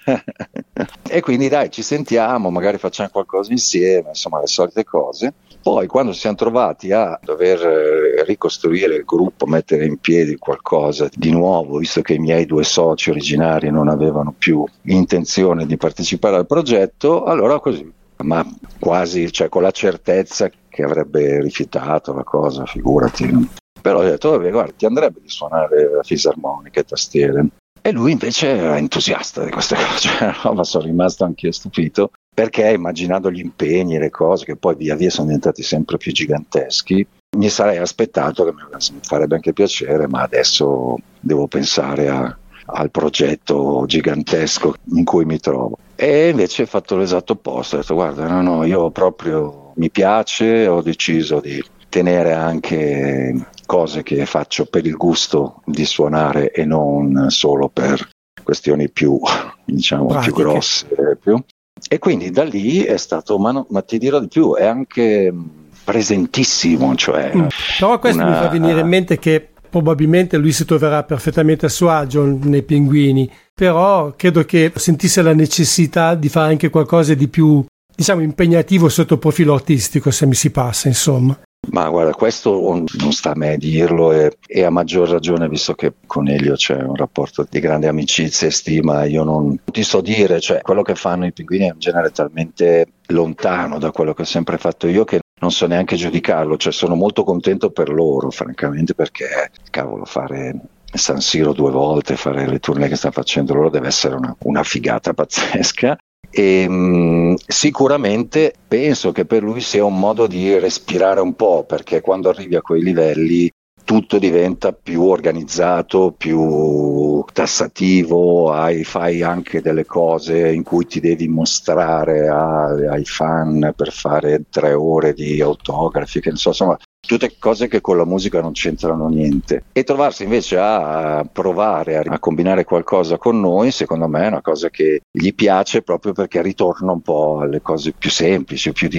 e quindi dai, ci sentiamo, magari facciamo qualcosa insieme, insomma le solite cose. Poi quando ci siamo trovati a dover ricostruire il gruppo, mettere in piedi qualcosa di nuovo, visto che i miei 2 soci originari non avevano più intenzione di partecipare al progetto, allora così, ma quasi, cioè con la certezza che avrebbe rifiutato la cosa, figurati. Però ho detto, vabbè, guarda, ti andrebbe di suonare la fisarmonica e tastiere? E lui invece era entusiasta di queste cose, ma sono rimasto anch'io stupito, perché immaginando gli impegni e le cose che poi via via sono diventati sempre più giganteschi, mi sarei aspettato che mi farebbe anche piacere, ma adesso devo pensare al progetto gigantesco in cui mi trovo. E invece ho fatto l'esatto opposto, ho detto guarda, no, io proprio mi piace, ho deciso di tenere anche cose che faccio per il gusto di suonare e non solo per questioni più, diciamo, pratiche, più grosse. E quindi da lì è stato, ma ti dirò di più, è anche presentissimo. Cioè Però questo mi fa venire in mente che probabilmente lui si troverà perfettamente a suo agio nei Pinguini, però credo che sentisse la necessità di fare anche qualcosa di più, diciamo, impegnativo sotto il profilo artistico, se mi si passa, insomma. Ma guarda, questo non sta a me dirlo, e a maggior ragione visto che con Elio c'è un rapporto di grande amicizia e stima. Io non ti so dire, cioè quello che fanno i Pinguini è un genere talmente lontano da quello che ho sempre fatto io che non so neanche giudicarlo. Cioè sono molto contento per loro, francamente, perché cavolo, fare San Siro 2 volte, fare le tournée che stanno facendo loro deve essere una figata pazzesca. E sicuramente penso che per lui sia un modo di respirare un po', perché quando arrivi a quei livelli tutto diventa più organizzato, più tassativo, fai anche delle cose in cui ti devi mostrare ai fan per fare 3 ore di autografi, che insomma, tutte cose che con la musica non c'entrano niente. E trovarsi invece a provare a combinare qualcosa con noi, secondo me è una cosa che gli piace, proprio perché ritorna un po' alle cose più semplici, più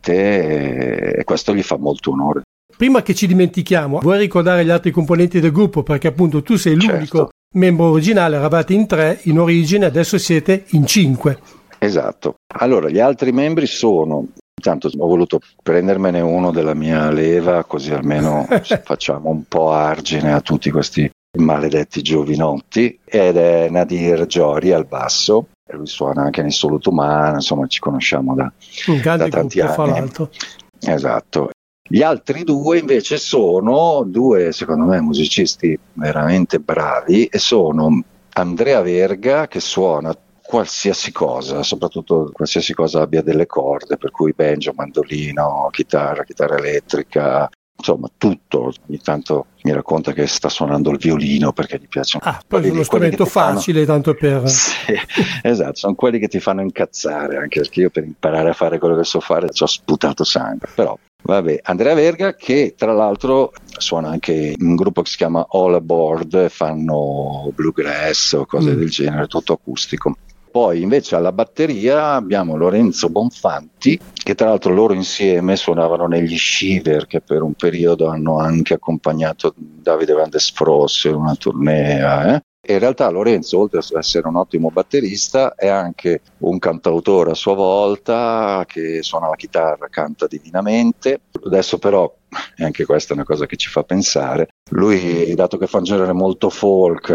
dirette, e questo gli fa molto onore. Prima che ci dimentichiamo, vuoi ricordare gli altri componenti del gruppo? Perché appunto tu sei l'unico membro originale, eravate in 3 in origine, adesso siete in 5. Esatto. Allora, gli altri membri sono... Intanto ho voluto prendermene uno della mia leva, così almeno facciamo un po' argine a tutti questi maledetti giovinotti, ed è Nadir Giori al basso. Lui suona anche nei Soluto Umano, insomma ci conosciamo da tanti anni. Fra l'altro. Esatto. Gli altri 2 invece sono 2, secondo me, musicisti veramente bravi, e sono Andrea Verga, che suona qualsiasi cosa, soprattutto qualsiasi cosa abbia delle corde, per cui banjo, mandolino, chitarra elettrica, insomma tutto. Ogni tanto mi racconta che sta suonando il violino perché gli piacciono. Poi è uno strumento facile, tanto per... Sì, esatto, sono quelli che ti fanno incazzare, anche perché io per imparare a fare quello che so fare ci ho sputato sangue, però vabbè. Andrea Verga, che tra l'altro suona anche in un gruppo che si chiama All Aboard, fanno bluegrass o cose del genere, tutto acustico. Poi invece alla batteria abbiamo Lorenzo Bonfanti, che tra l'altro loro insieme suonavano negli Shiver, che per un periodo hanno anche accompagnato Davide Van der Sfros in una tournée. E in realtà Lorenzo, oltre ad essere un ottimo batterista, è anche un cantautore a sua volta, che suona la chitarra, canta divinamente. Adesso però, e anche questa è una cosa che ci fa pensare, lui, dato che fa un genere molto folk,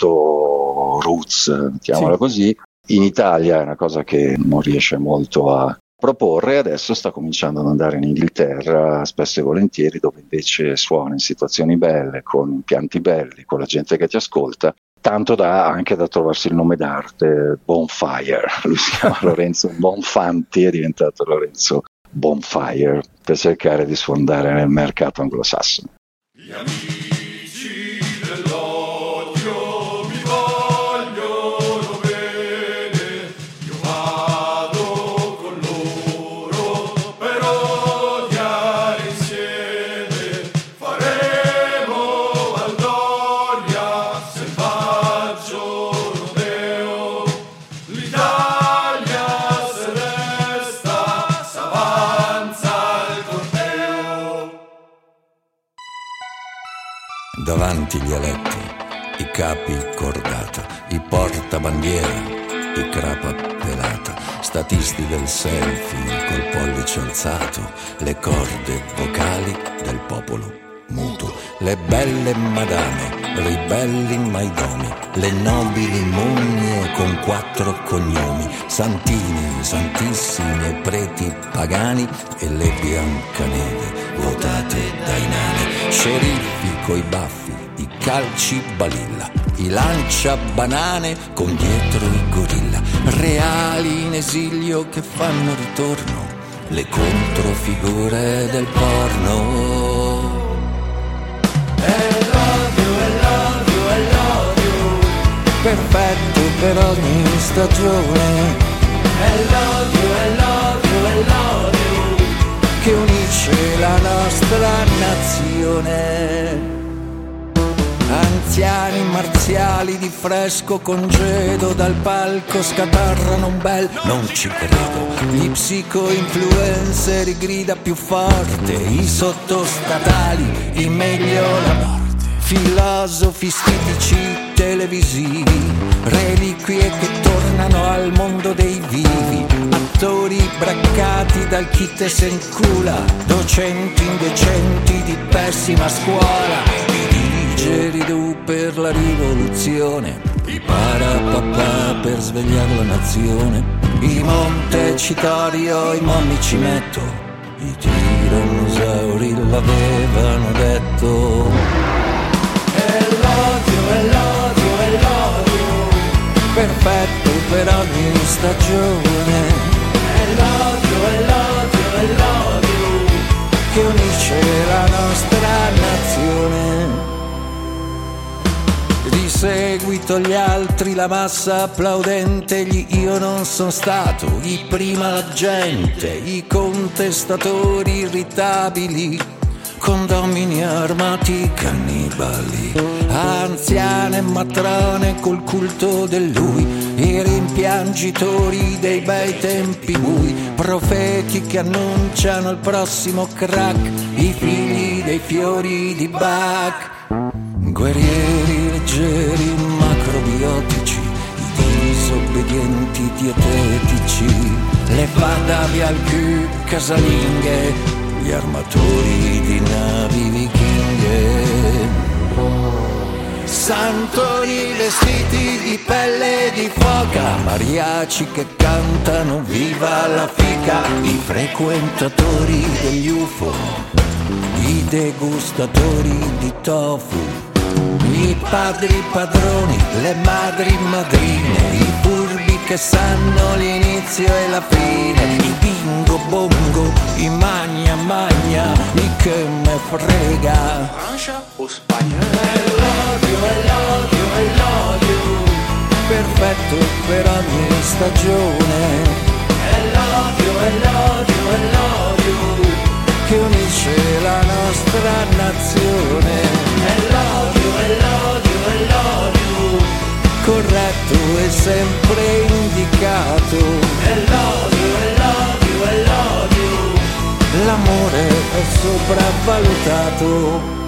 molto roots, mettiamola così, in Italia è una cosa che non riesce molto a proporre. Adesso sta cominciando ad andare in Inghilterra spesso e volentieri, dove invece suona in situazioni belle, con impianti belli, con la gente che ti ascolta, tanto da anche da trovarsi il nome d'arte Bonfire. Lui si chiama Lorenzo Bonfanti, è diventato Lorenzo Bonfire, per cercare di sfondare nel mercato anglosassone. Gli amici dell'odio mi vogliono bene, io vado con loro per odiare insieme, faremo Valdoria, selvaggio rodeo, l'Italia se resta, s'avanza il corteo. Davanti gli eletti, i capi cordata, i portabandiera, i crapa pelata, statisti del selfie col pollice alzato, le corde vocali del popolo muto, le belle madame, ribelli maidomi, le nobili mummie con 4 cognomi, santini, santissimi e preti pagani, e le biancaneve votate dai nani, sceriffi coi baffi, i calci balilla, i lancia banane con dietro i gorilla, reali in esilio che fanno ritorno, le controfigure del porno. Perfetto per ogni stagione, è l'odio che unisce la nostra nazione. Anziani marziali di fresco congedo dal palco scatarrano un bel non ci credo, gli psico-influencer, i grida più forte, i sottostatali, i meglio la morte, filosofi stitici televisivi, reliquie che tornano al mondo dei vivi, attori braccati dal kit e sencula, docenti indecenti di pessima scuola, Geridù per la rivoluzione, i parapapà per svegliare la nazione, i Montecitorio, i Mommicimetto, i tirannosauri l'avevano detto. È l'odio, perfetto per ogni stagione. È l'odio che unisce la nostra nazione. visto gli altri, la massa applaudente, gli io non sono stato, i prima la gente, i contestatori irritabili, condomini armati cannibali, anziane e matrone col culto del lui, i rimpiangitori dei bei tempi bui, profeti che annunciano il prossimo crack, i figli dei fiori di Bach, guerrieri leggeri macrobiotici, i disobbedienti dietetici, le badavi al più casalinghe, gli armatori di navi vichinghe, santoni vestiti di pelle di foca, mariaci che cantano viva la fica, i frequentatori degli UFO, i degustatori di tofu, i padri padroni, le madri madrine, i furbi che sanno l'inizio e la fine, i bingo bongo, i magna magna, i che me frega. Francia o Spagna? E l'odio, perfetto per ogni stagione. E l'odio, che unisce la nostra nazione. E l'odio, corretto e sempre indicato. E l'odio, l'amore è sopravvalutato.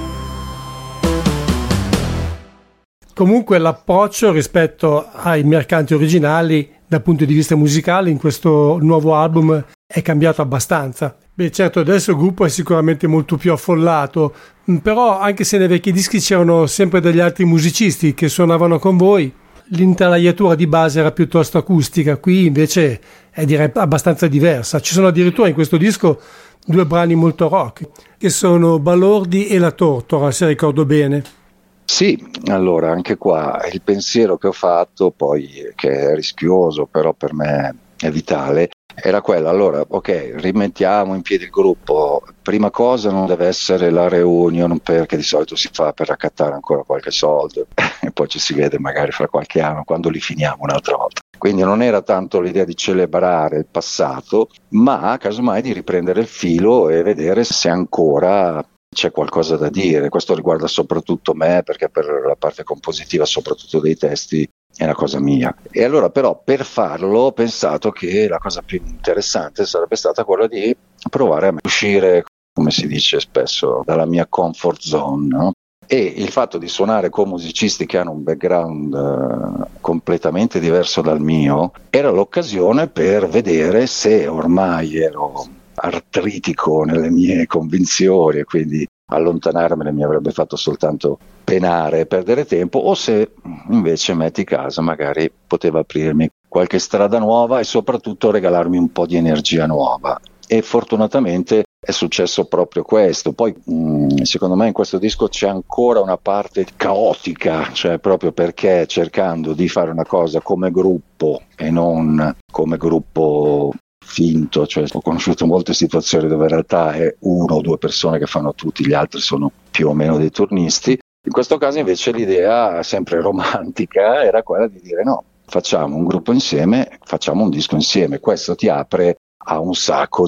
Comunque l'approccio rispetto ai mercanti originali dal punto di vista musicale in questo nuovo album è cambiato abbastanza. Beh, certo, adesso il gruppo è sicuramente molto più affollato, però anche se nei vecchi dischi c'erano sempre degli altri musicisti che suonavano con voi, l'intelaiatura di base era piuttosto acustica, qui invece è direi abbastanza diversa. Ci sono addirittura in questo disco 2 brani molto rock, che sono Balordi e La Tortora, se ricordo bene. Sì, allora anche qua il pensiero che ho fatto, poi che è rischioso, però per me è vitale, era quello. Allora, ok, rimettiamo in piedi il gruppo. Prima cosa non deve essere la reunion, perché di solito si fa per raccattare ancora qualche soldo e poi ci si vede magari fra qualche anno quando li finiamo un'altra volta. Quindi non era tanto l'idea di celebrare il passato, ma casomai di riprendere il filo e vedere se ancora c'è qualcosa da dire. Questo riguarda soprattutto me, perché per la parte compositiva, soprattutto dei testi, è una cosa mia. E allora però per farlo ho pensato che la cosa più interessante sarebbe stata quella di provare a uscire, come si dice spesso, dalla mia comfort zone, no? E il fatto di suonare con musicisti che hanno un background completamente diverso dal mio era l'occasione per vedere se ormai ero artritico nelle mie convinzioni e quindi allontanarmene mi avrebbe fatto soltanto penare e perdere tempo, o se invece, metti caso, magari poteva aprirmi qualche strada nuova e soprattutto regalarmi un po' di energia nuova. E fortunatamente è successo proprio questo. Poi secondo me in questo disco c'è ancora una parte caotica, cioè proprio perché cercando di fare una cosa come gruppo e non come gruppo finto, cioè ho conosciuto molte situazioni dove in realtà è 1 o 2 persone che fanno tutti, gli altri sono più o meno dei turnisti. In questo caso invece l'idea, sempre romantica, era quella di dire no, facciamo un gruppo insieme, facciamo un disco insieme. Questo ti apre a un sacco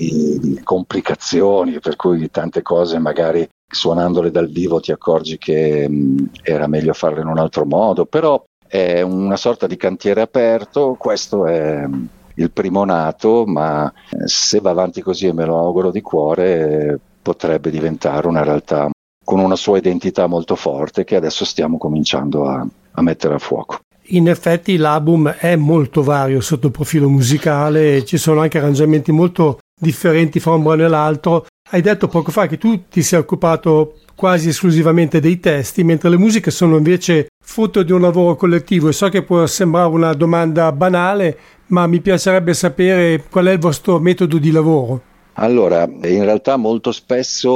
di complicazioni, per cui tante cose magari suonandole dal vivo ti accorgi che era meglio farle in un altro modo, però è una sorta di cantiere aperto. Questo è il primo nato, ma se va avanti così, e me lo auguro di cuore, potrebbe diventare una realtà con una sua identità molto forte che adesso stiamo cominciando a mettere a fuoco. In effetti l'album è molto vario sotto il profilo musicale, ci sono anche arrangiamenti molto differenti fra un brano e l'altro. Hai detto poco fa che tu ti sei occupato quasi esclusivamente dei testi, mentre le musiche sono invece frutto di un lavoro collettivo, e so che può sembrare una domanda banale, ma mi piacerebbe sapere qual è il vostro metodo di lavoro. Allora, in realtà molto spesso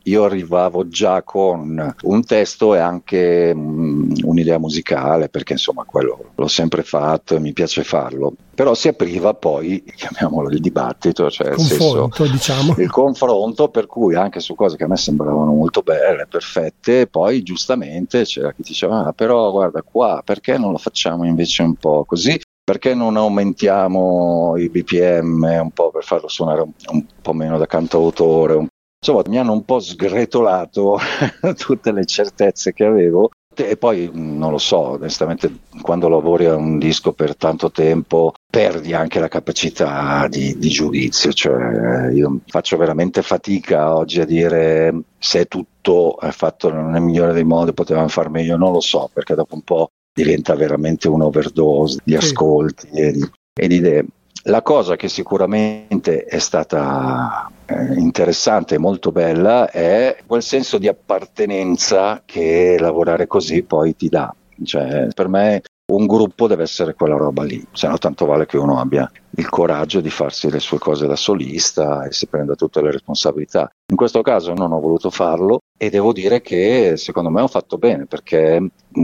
io arrivavo già con un testo e anche un'idea musicale, perché insomma quello l'ho sempre fatto e mi piace farlo, però si apriva poi, chiamiamolo il dibattito, cioè confronto, diciamo. Il confronto, per cui anche su cose che a me sembravano molto belle, perfette, poi giustamente c'era chi diceva però guarda qua, perché non lo facciamo invece un po' così? Perché non aumentiamo i BPM un po' per farlo suonare un po' meno da cantautore? Insomma, mi hanno un po' sgretolato tutte le certezze che avevo e poi non lo so, onestamente quando lavori a un disco per tanto tempo perdi anche la capacità di giudizio, cioè io faccio veramente fatica oggi a dire se tutto è fatto nel migliore dei modi, potevamo far meglio, non lo so, perché dopo un po' diventa veramente un overdose di ascolti e di idee. La cosa che sicuramente è stata interessante e molto bella è quel senso di appartenenza che lavorare così poi ti dà. Cioè, per me un gruppo deve essere quella roba lì, se no tanto vale che uno abbia il coraggio di farsi le sue cose da solista e si prenda tutte le responsabilità. In questo caso non ho voluto farlo e devo dire che secondo me ho fatto bene, perché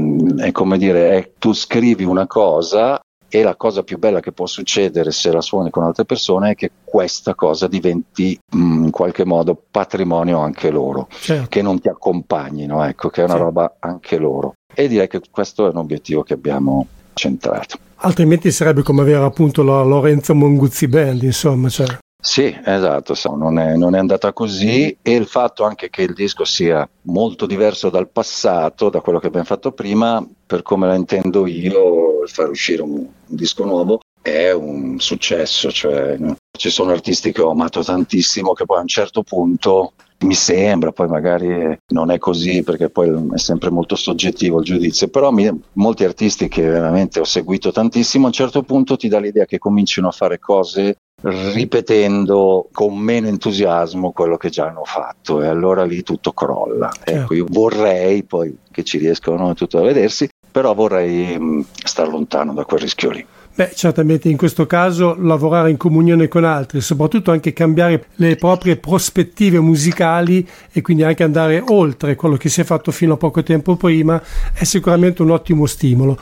è come dire, tu scrivi una cosa e la cosa più bella che può succedere se la suoni con altre persone è che questa cosa diventi in qualche modo patrimonio anche loro, certo. Che non ti accompagnino, ecco, che è una roba anche loro. E direi che questo è un obiettivo che abbiamo centrato. Altrimenti sarebbe come avere appunto la Lorenzo Monguzzi Band, insomma. Cioè. Sì, esatto, non è andata così, e il fatto anche che il disco sia molto diverso dal passato, da quello che abbiamo fatto prima, per come la intendo io, far uscire un disco nuovo è un successo, cioè ci sono artisti che ho amato tantissimo che poi a un certo punto mi sembra, poi magari non è così perché poi è sempre molto soggettivo il giudizio, però molti artisti che veramente ho seguito tantissimo a un certo punto ti dà l'idea che comincino a fare cose ripetendo con meno entusiasmo quello che già hanno fatto, e allora lì tutto crolla. Ecco, io vorrei poi che ci riescano tutto a vedersi, però vorrei star lontano da quel rischio lì. Beh, certamente in questo caso lavorare in comunione con altri, soprattutto anche cambiare le proprie prospettive musicali e quindi anche andare oltre quello che si è fatto fino a poco tempo prima, è sicuramente un ottimo stimolo.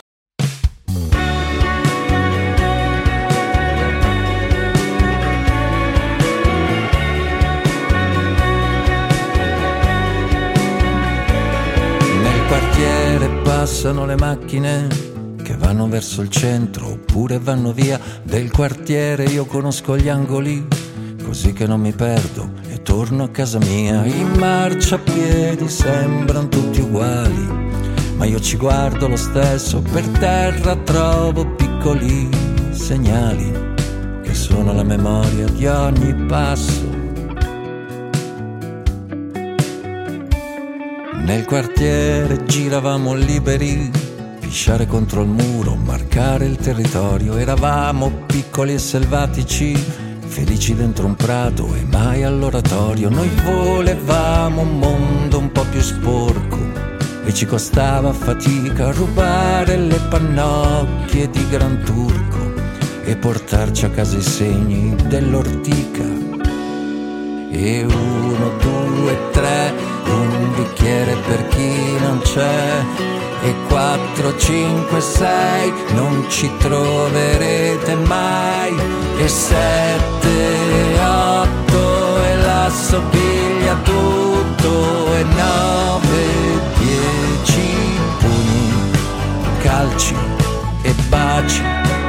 Nel quartiere passano le macchine che vanno verso il centro oppure vanno via del quartiere. Io conosco gli angoli così che non mi perdo e torno a casa mia. I marciapiedi sembrano tutti uguali, ma io ci guardo lo stesso. Per terra trovo piccoli segnali che sono la memoria di ogni passo. Nel quartiere giravamo liberi, pisciare contro il muro, marcare il territorio. Eravamo piccoli e selvatici, felici dentro un prato e mai all'oratorio. Noi volevamo un mondo un po' più sporco e ci costava fatica rubare le pannocchie di Gran Turco e portarci a casa i segni dell'ortica. E 1, 2, 3, un bicchiere per chi non c'è, e 4, 5, 6 non ci troverete mai, e 7, 8 e l'asso piglia tutto, e 9, 10 pugni, calci e baci.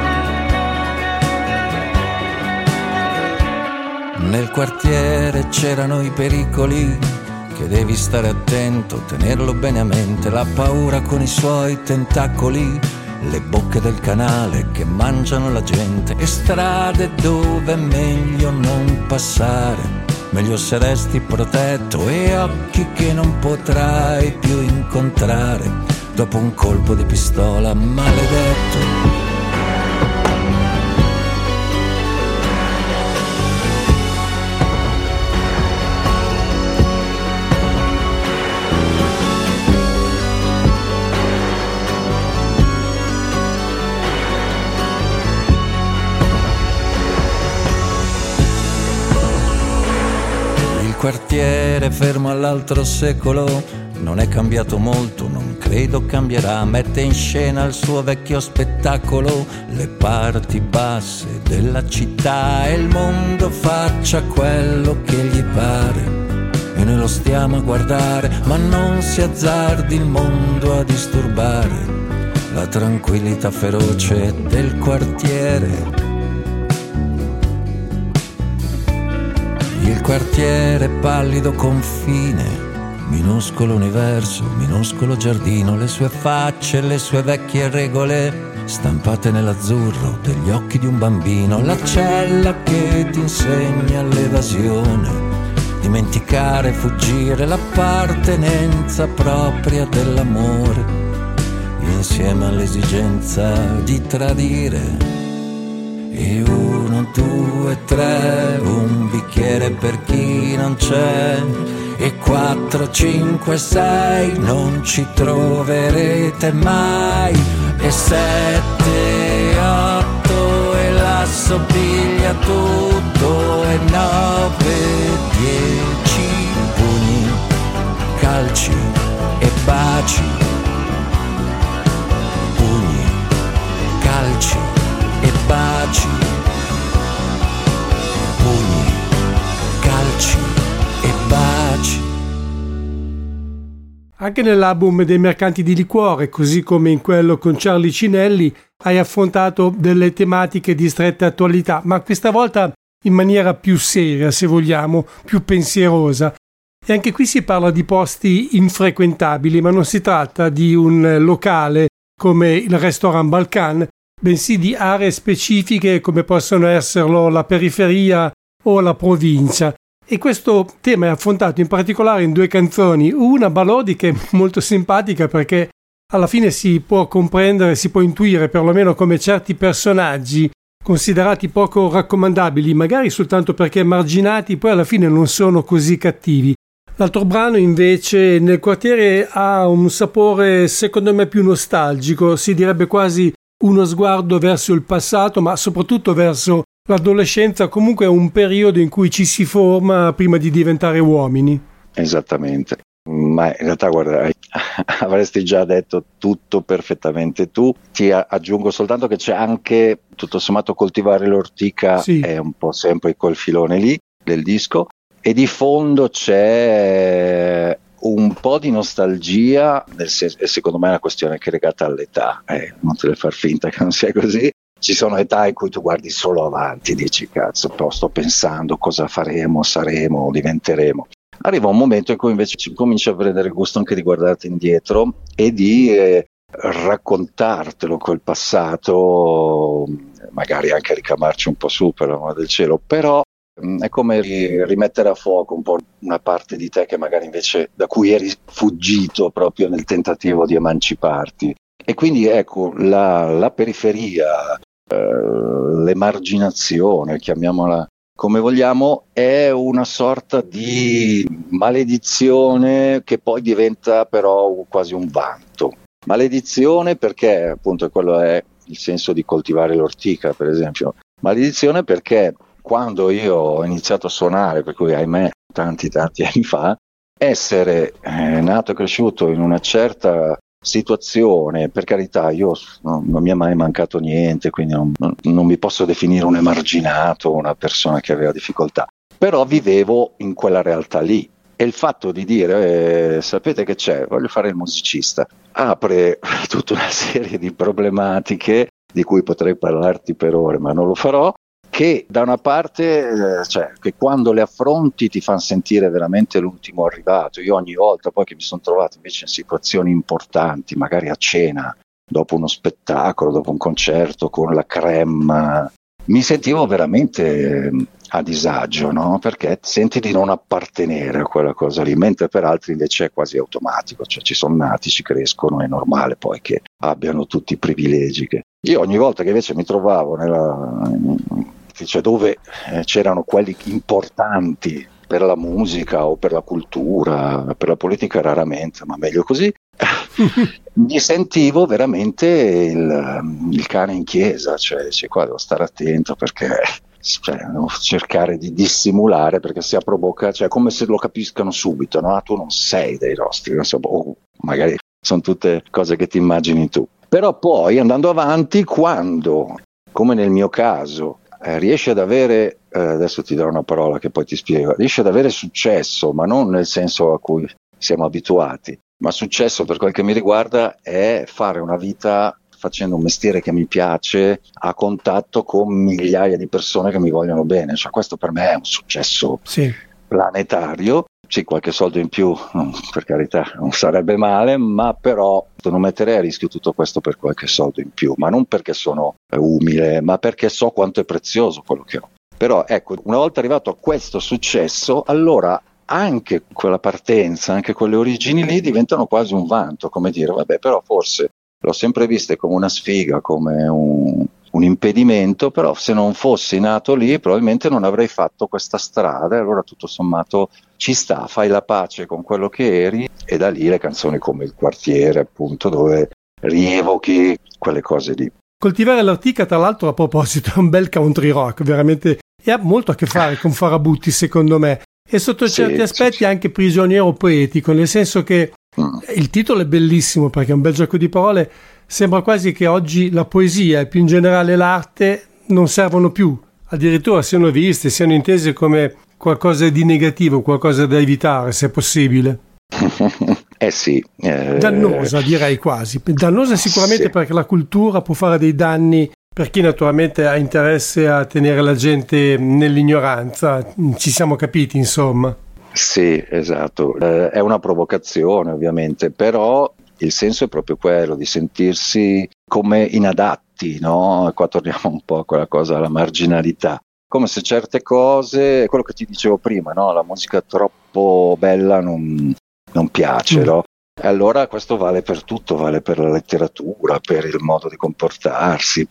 Nel quartiere c'erano i pericoli che devi stare attento, tenerlo bene a mente. La paura con i suoi tentacoli, le bocche del canale che mangiano la gente, e strade dove è meglio non passare, meglio se resti protetto, e occhi che non potrai più incontrare dopo un colpo di pistola maledetto. Il quartiere fermo all'altro secolo non è cambiato molto, non credo cambierà. Mette in scena il suo vecchio spettacolo, le parti basse della città, e il mondo faccia quello che gli pare e noi lo stiamo a guardare, ma non si azzardi il mondo a disturbare la tranquillità feroce del quartiere. Il quartiere pallido confine, minuscolo universo, minuscolo giardino, le sue facce, le sue vecchie regole stampate nell'azzurro degli occhi di un bambino, la cella che ti insegna l'evasione, dimenticare, fuggire, l'appartenenza propria dell'amore, insieme all'esigenza di tradire. E 1, 2, 3, un bicchiere per chi non c'è, e 4, 5, 6 non ci troverete mai, e 7, 8 e l'assopiglia tutto, e 9, 10 pugni, calci e baci, pugni, calci e baci, pugni, calci e baci. Anche nell'album dei Mercanti di Liquore, così come in quello con Charlie Cinelli, hai affrontato delle tematiche di stretta attualità, ma questa volta in maniera più seria, se vogliamo, più pensierosa. E anche qui si parla di posti infrequentabili, ma non si tratta di un locale come il Restaurant Balkan, bensì di aree specifiche come possono esserlo la periferia o la provincia. E questo tema è affrontato in particolare in 2 canzoni, una Balodi che è molto simpatica perché alla fine si può comprendere, si può intuire perlomeno come certi personaggi considerati poco raccomandabili, magari soltanto perché marginati, poi alla fine non sono così cattivi. L'altro brano invece Nel quartiere ha un sapore secondo me più nostalgico, si direbbe quasi uno sguardo verso il passato, ma soprattutto verso l'adolescenza, comunque è un periodo in cui ci si forma prima di diventare uomini. Esattamente, ma in realtà guarda, avresti già detto tutto perfettamente tu. Ti aggiungo soltanto che c'è anche, tutto sommato, Coltivare l'ortica, sì, è un po' sempre quel filone lì del disco, e di fondo c'è un po' di nostalgia, nel senso, e secondo me è una questione che è legata all'età, non te le far finta che non sia così. Ci sono età in cui tu guardi solo avanti, dici cazzo, però sto pensando cosa faremo, saremo, diventeremo. Arriva un momento in cui invece ci cominci a prendere il gusto anche di guardarti indietro e di raccontartelo quel passato, magari anche ricamarci un po' su per l'amore del cielo, però è come rimettere a fuoco un po' una parte di te che magari invece da cui eri fuggito proprio nel tentativo di emanciparti. E quindi ecco, la periferia, l'emarginazione, chiamiamola come vogliamo, è una sorta di maledizione che poi diventa però quasi un vanto. Maledizione perché appunto quello è il senso di Coltivare l'ortica, per esempio. Maledizione perché quando io ho iniziato a suonare, per cui ahimè tanti anni fa, essere nato e cresciuto in una certa situazione, per carità, io non mi è mai mancato niente, quindi non mi posso definire un emarginato, una persona che aveva difficoltà, però vivevo in quella realtà lì, e il fatto di dire sapete che c'è, voglio fare il musicista, apre tutta una serie di problematiche di cui potrei parlarti per ore, ma non lo farò, che da una parte, che quando le affronti ti fanno sentire veramente l'ultimo arrivato. Io ogni volta poi che mi sono trovato invece in situazioni importanti, magari a cena, dopo uno spettacolo, dopo un concerto con la crème, mi sentivo veramente a disagio, no? Perché senti di non appartenere a quella cosa lì, mentre per altri invece è quasi automatico, cioè ci sono nati, ci crescono, è normale poi che abbiano tutti i privilegi. Io ogni volta che invece mi trovavo cioè dove c'erano quelli importanti per la musica o per la cultura, per la politica raramente, ma meglio così, mi sentivo veramente il cane in chiesa, cioè qua devo stare attento perché cercare di dissimulare, perché si apre bocca, cioè come se lo capiscano subito, no? Tu non sei dei nostri, non so, magari sono tutte cose che ti immagini tu. Però poi andando avanti, quando, come nel mio caso, riesci ad avere, adesso ti darò una parola che poi ti spiego, riesci ad avere successo, ma non nel senso a cui siamo abituati, ma successo per quel che mi riguarda è fare una vita facendo un mestiere che mi piace, a contatto con migliaia di persone che mi vogliono bene, cioè questo per me è un successo planetario. Sì, qualche soldo in più, per carità, non sarebbe male, ma però non metterei a rischio tutto questo per qualche soldo in più, ma non perché sono umile, ma perché so quanto è prezioso quello che ho. Però ecco, una volta arrivato a questo successo, allora anche quella partenza, anche quelle origini lì diventano quasi un vanto, come dire, vabbè, però forse l'ho sempre vista come una sfiga, come un impedimento, però se non fossi nato lì probabilmente non avrei fatto questa strada, e allora tutto sommato ci sta, fai la pace con quello che eri, e da lì le canzoni come Il quartiere, appunto, dove rievochi quelle cose lì. Coltivare l'Artica, tra l'altro, a proposito, è un bel country rock, veramente, e ha molto a che fare con Farabutti, secondo me, e sotto certi aspetti anche prigioniero poetico, nel senso che il titolo è bellissimo perché è un bel gioco di parole. Sembra quasi che oggi la poesia e più in generale l'arte non servono più, addirittura siano viste, siano intese come qualcosa di negativo, qualcosa da evitare se possibile. Dannosa, direi quasi. Dannosa sicuramente perché la cultura può fare dei danni per chi naturalmente ha interesse a tenere la gente nell'ignoranza. Ci siamo capiti, insomma. Sì, esatto. È una provocazione ovviamente, però il senso è proprio quello di sentirsi come inadatti, no? Qua torniamo un po' a quella cosa, alla marginalità. Come se certe cose, quello che ti dicevo prima, no? La musica troppo bella non piace, no? E allora questo vale per tutto, vale per la letteratura, per il modo di comportarsi,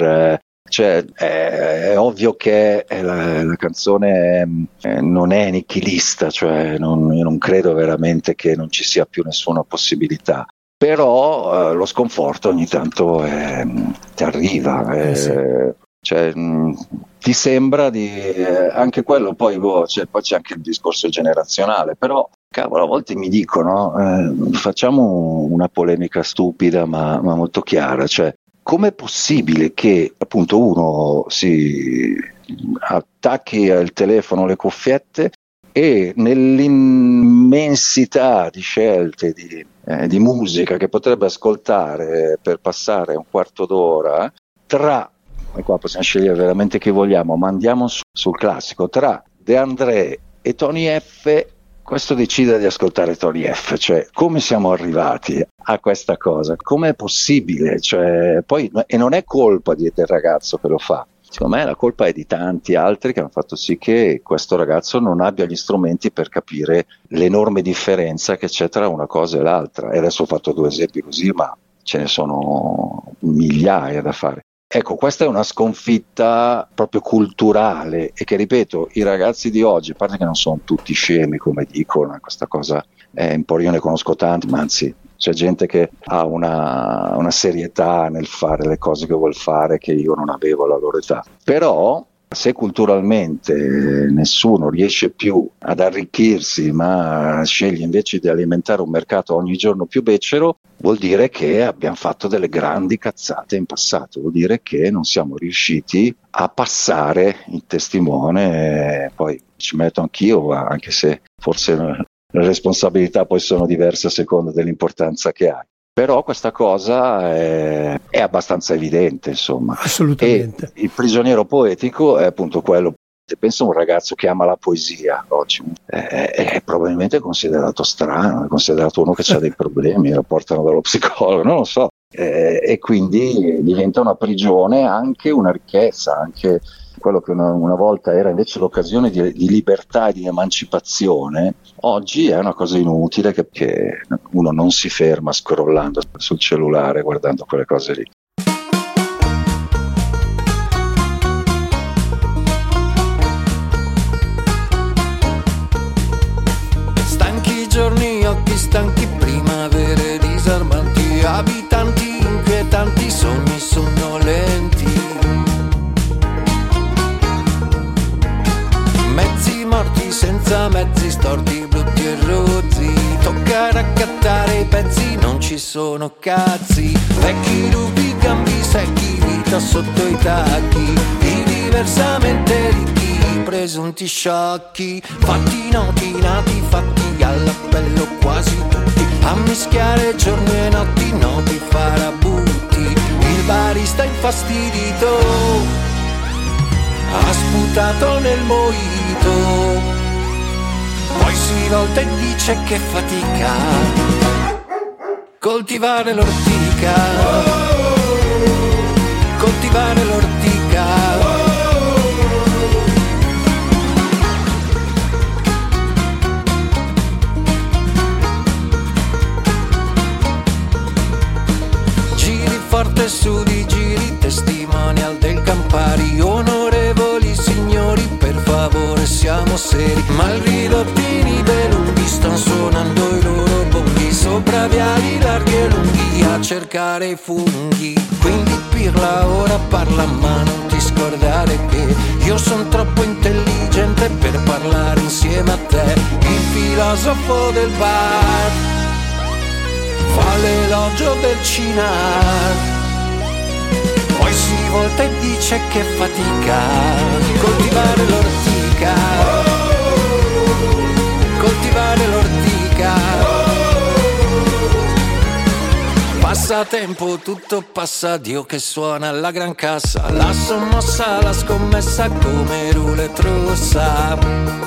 cioè è ovvio che la canzone non è nichilista, cioè io non credo veramente che non ci sia più nessuna possibilità, però lo sconforto ogni tanto ti arriva, cioè, ti sembra di anche quello, poi c'è anche il discorso generazionale, però cavolo, a volte mi dicono facciamo una polemica stupida ma molto chiara, cioè com'è possibile che appunto uno si attacchi al telefono le cuffiette e nell'immensità di scelte di musica che potrebbe ascoltare per passare un quarto d'ora, e qua possiamo scegliere veramente chi vogliamo, ma andiamo sul classico, tra De André e Tony F, questo decide di ascoltare Tony F, cioè come siamo arrivati a questa cosa? Com'è possibile? Cioè, poi, e non è colpa del ragazzo che lo fa, secondo me la colpa è di tanti altri che hanno fatto sì che questo ragazzo non abbia gli strumenti per capire l'enorme differenza che c'è tra una cosa e l'altra. E adesso ho fatto 2 esempi così, ma ce ne sono migliaia da fare. Ecco, questa è una sconfitta proprio culturale e che, ripeto, i ragazzi di oggi, a parte che non sono tutti scemi come dicono, questa cosa un po' io ne conosco tanti, ma anzi c'è gente che ha una serietà nel fare le cose che vuol fare che io non avevo alla loro età. Però se culturalmente nessuno riesce più ad arricchirsi, ma sceglie invece di alimentare un mercato ogni giorno più becero, vuol dire che abbiamo fatto delle grandi cazzate in passato, vuol dire che non siamo riusciti a passare il testimone. Poi ci metto anch'io, anche se forse le responsabilità poi sono diverse a seconda dell'importanza che hai. Però questa cosa è abbastanza evidente, insomma. Assolutamente. E il prigioniero poetico è appunto quello. Se penso a un ragazzo che ama la poesia oggi, è probabilmente considerato strano, è considerato uno che ha dei problemi, lo portano dallo psicologo, non lo so. E quindi diventa una prigione, anche una ricchezza, anche quello che una volta era invece l'occasione di libertà e di emancipazione, oggi è una cosa inutile che uno non si ferma scrollando sul cellulare guardando quelle cose lì. Stanchi giorni, occhi stanchi, primavere disarmanti, abitanti inquietanti, sogni sognolenti. morti senza mezzi, storti, brutti e rozzi. Tocca raccattare i pezzi, non ci sono cazzi. Vecchi lupi, gambi secchi, vita sotto i tacchi. I diversamente ricchi, presunti sciocchi. Fatti noti, nati, fatti all'appello quasi tutti. A mischiare giorni e notti, noti farabutti. Il barista infastidito ha sputato nel mojito, poi si volta e dice che fatica coltivare l'ortica, coltivare l'ortica. Forte su di giri, testimonial del Campari. Onorevoli signori, per favore siamo seri. Malridottini belunghi stan suonando i loro bonghi sopra viali larghi e lunghi a cercare i funghi. Quindi pirla, ora parla ma non ti scordare che io son troppo intelligente per parlare insieme a te. Il filosofo del bar fa l'elogio del Cinar, poi si volta e dice che fatica coltivare l'ortica, coltivare l'ortica. Passa tempo, tutto passa, Dio che suona la gran cassa, la sommossa, la scommessa come roulette russa.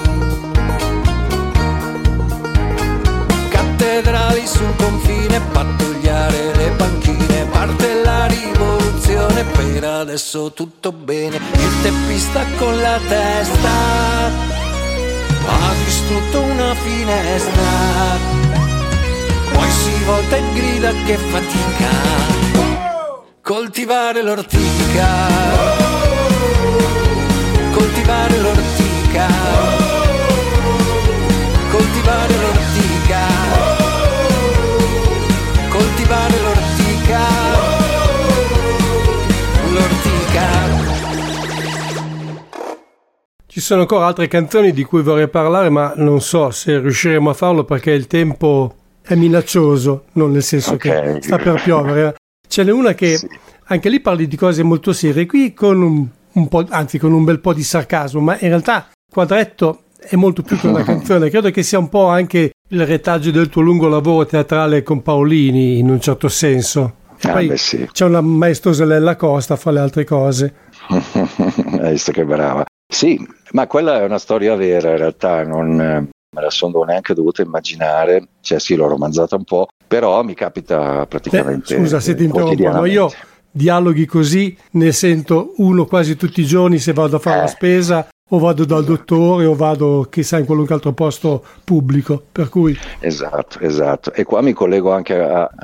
Cattedrali sul confine, pattugliare le banchine, parte la rivoluzione, per adesso tutto bene. Il teppista con la testa ha distrutto una finestra, poi si volta e grida che fatica coltivare l'ortica, coltivare l'ortica, coltivare l'ortica, coltivare l'ortica, l'ortica. Ci sono ancora altre canzoni di cui vorrei parlare, ma non so se riusciremo a farlo perché il tempo è minaccioso, non nel senso che sta per piovere. Ce n'è una che anche lì parli di cose molto serie, qui con un po', anzi con un bel po' di sarcasmo, ma in realtà Quadretto è molto più che una canzone. Credo che sia un po' anche il retaggio del tuo lungo lavoro teatrale con Paolini, in un certo senso. E poi c'è una maestosa Lella Costa fra le altre cose. Hai visto che brava. Sì, ma quella è una storia vera, in realtà non me la sono neanche dovuta immaginare, cioè sì, l'ho romanzata un po', però mi capita praticamente scusa se ti interrompo, ma io dialoghi così ne sento uno quasi tutti i giorni se vado a fare la spesa o vado dal dottore o vado chissà in qualunque altro posto pubblico, per cui esatto, e qua mi collego anche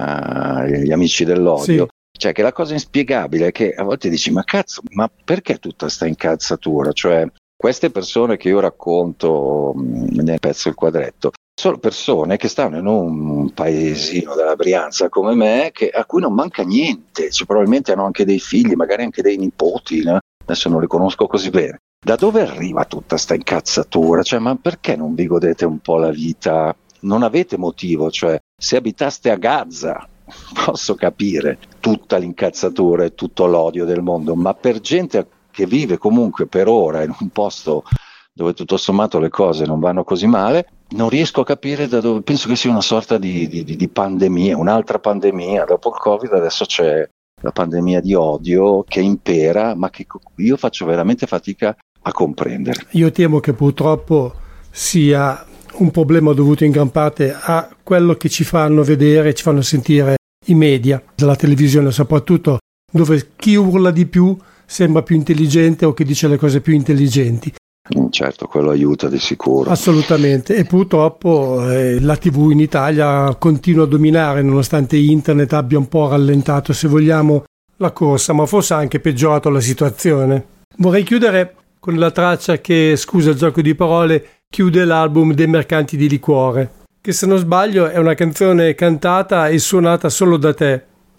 agli amici dell'odio. Sì. Cioè che la cosa inspiegabile è che a volte dici ma cazzo, ma perché tutta sta incazzatura? Cioè queste persone che io racconto nel pezzo Il Quadretto sono persone che stanno in un paesino della Brianza come me, a cui non manca niente, cioè, probabilmente hanno anche dei figli, magari anche dei nipoti, no? Adesso non li conosco così bene. Da dove arriva tutta sta incazzatura? Cioè ma perché non vi godete un po' la vita? Non avete motivo, cioè se abitaste a Gaza posso capire tutta l'incazzatura e tutto l'odio del mondo, ma per gente che vive comunque per ora in un posto dove tutto sommato le cose non vanno così male, non riesco a capire da dove. Penso che sia una sorta di pandemia, un'altra pandemia. Dopo il Covid adesso c'è la pandemia di odio che impera, ma che io faccio veramente fatica a comprendere. Io temo che purtroppo sia un problema dovuto in gran parte a quello che ci fanno vedere, ci fanno sentire i media, la televisione soprattutto, dove chi urla di più sembra più intelligente o che dice le cose più intelligenti. Certo, quello aiuta di sicuro. Assolutamente, e purtroppo la TV in Italia continua a dominare, nonostante internet abbia un po' rallentato, se vogliamo, la corsa, ma forse ha anche peggiorato la situazione. Vorrei chiudere con la traccia che, scusa il gioco di parole, chiude l'album dei Mercanti di Liquore, che se non sbaglio è una canzone cantata e suonata solo da te.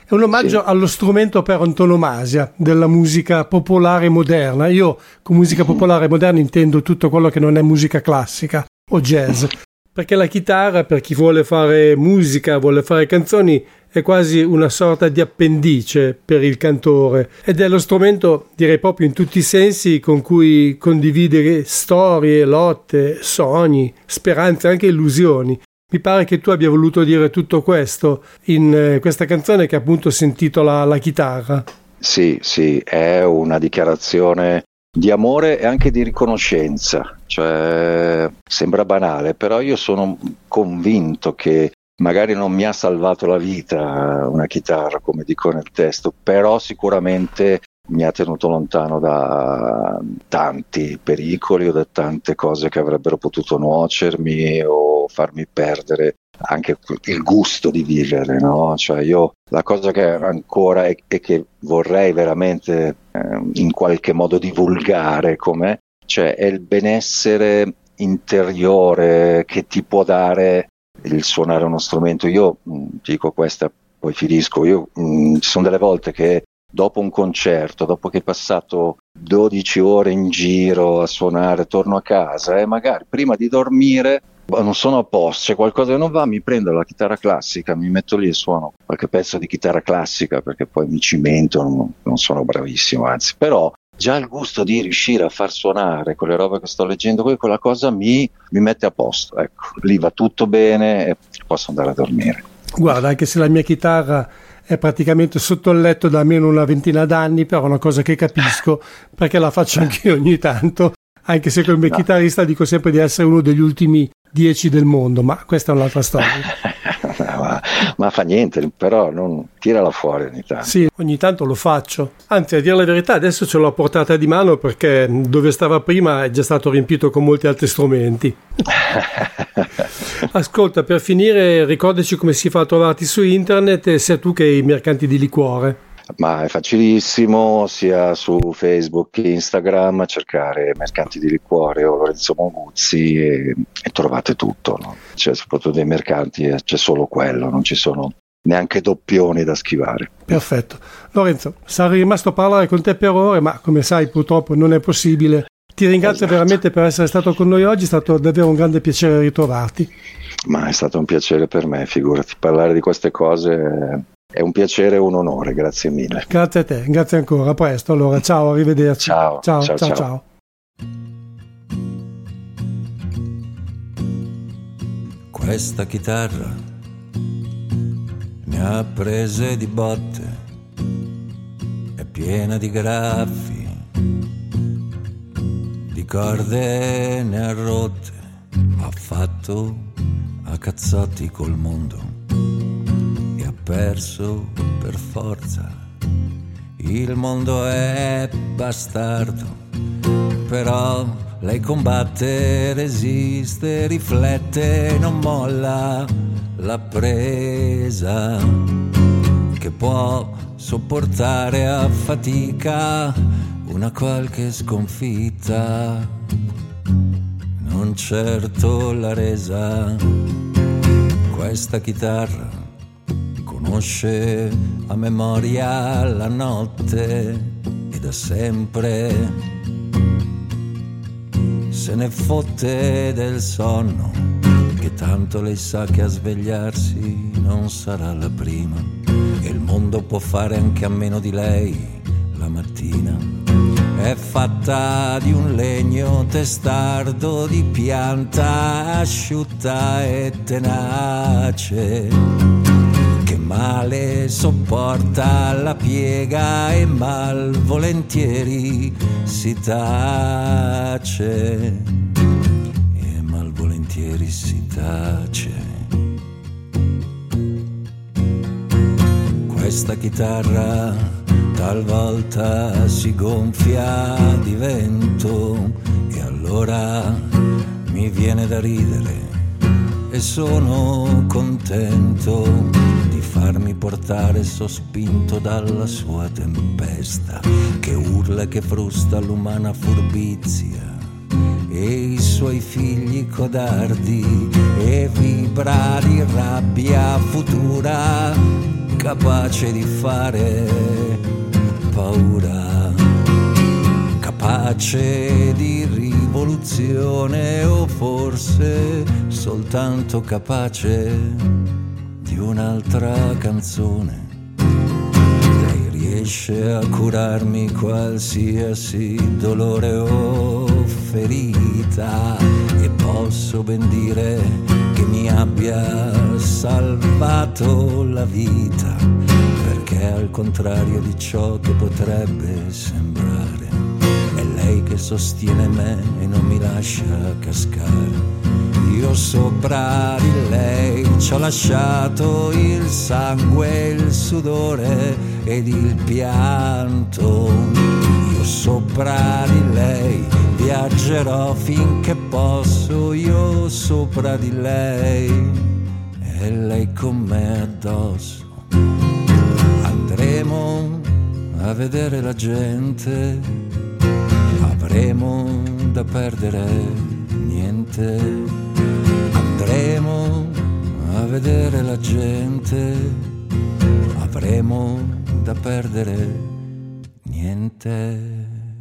È un omaggio allo strumento per antonomasia della musica popolare moderna. Io con musica popolare moderna intendo tutto quello che non è musica classica o jazz, perché la chitarra, per chi vuole fare musica, vuole fare canzoni, è quasi una sorta di appendice per il cantore ed è lo strumento, direi proprio in tutti i sensi, con cui condividere storie, lotte, sogni, speranze, anche illusioni. Mi pare che tu abbia voluto dire tutto questo in questa canzone che appunto si intitola La chitarra. Sì, è una dichiarazione di amore e anche di riconoscenza. Cioè, sembra banale, però io sono convinto che magari non mi ha salvato la vita una chitarra, come dico nel testo, però sicuramente mi ha tenuto lontano da tanti pericoli o da tante cose che avrebbero potuto nuocermi o farmi perdere anche il gusto di vivere, no? Cioè io la cosa che ancora e che vorrei veramente in qualche modo divulgare com'è, cioè è il benessere interiore che ti può dare il suonare uno strumento. Io dico questa, poi finisco. Ci sono delle volte che dopo un concerto, dopo che hai passato 12 ore in giro a suonare, torno a casa e magari prima di dormire non sono a posto, c'è qualcosa che non va, mi prendo la chitarra classica, mi metto lì e suono qualche pezzo di chitarra classica, perché poi mi cimento, non sono bravissimo, anzi, però già il gusto di riuscire a far suonare quelle robe che sto leggendo, quella cosa mi mette a posto, ecco, lì va tutto bene e posso andare a dormire. Guarda, anche se la mia chitarra è praticamente sotto il letto da almeno una ventina d'anni, però è una cosa che capisco perché la faccio anch'io ogni tanto, anche se come chitarrista dico sempre di essere uno degli ultimi 10 del mondo, ma questa è un'altra storia. ma fa niente, però non tirala fuori ogni tanto. Sì, ogni tanto lo faccio, anzi, a dire la verità adesso ce l'ho a portata di mano perché dove stava prima è già stato riempito con molti altri strumenti. Ascolta, per finire ricordaci come si fa a trovarti su internet, sia tu che i mercanti di liquore. Ma è facilissimo, sia su Facebook che Instagram, cercare Mercanti di Liquore o Lorenzo Monguzzi e trovate tutto, no? Cioè, soprattutto dei mercanti c'è solo quello, non ci sono neanche doppioni da schivare. Perfetto. Lorenzo, sarei rimasto a parlare con te per ore, ma come sai purtroppo non è possibile. Ti ringrazio veramente per essere stato con noi oggi, è stato davvero un grande piacere ritrovarti. Ma è stato un piacere per me, figurati, parlare di queste cose è un piacere e un onore, grazie mille. Grazie a te, grazie ancora, a presto, allora, ciao, arrivederci. Ciao. Questa chitarra ne ha prese di botte, è piena di graffi, di corde ne ha rotte, ha fatto a cazzotti col mondo e ha perso per forza. Il mondo è bastardo, però lei combatte, resiste, riflette, non molla la presa che può sopportare a fatica una qualche sconfitta, non certo la resa. Questa chitarra conosce a memoria la notte e da sempre se ne fotte del sonno, che tanto lei sa che a svegliarsi non sarà la prima e il mondo può fare anche a meno di lei la mattina. È fatta di un legno testardo, di pianta asciutta e tenace, che male sopporta la piega e malvolentieri si tace, e malvolentieri si tace. Questa chitarra talvolta si gonfia di vento e allora mi viene da ridere e sono contento di farmi portare sospinto dalla sua tempesta, che urla e che frusta l'umana furbizia e i suoi figli codardi, e vibra di rabbia futura capace di fare paura, capace di rivoluzione o forse soltanto capace di un'altra canzone. Lei riesce a curarmi qualsiasi dolore o ferita e posso ben dire che mi abbia salvato la vita, perché al contrario di ciò che potrebbe sembrare è lei che sostiene me e non mi lascia cascare. Io sopra di lei ci ho lasciato il sangue, il sudore ed il pianto. Io sopra di lei viaggerò finché posso, io sopra di lei e lei con me addosso. Andremo a vedere la gente, avremo da perdere niente. Andremo a vedere la gente, avremo da perdere niente.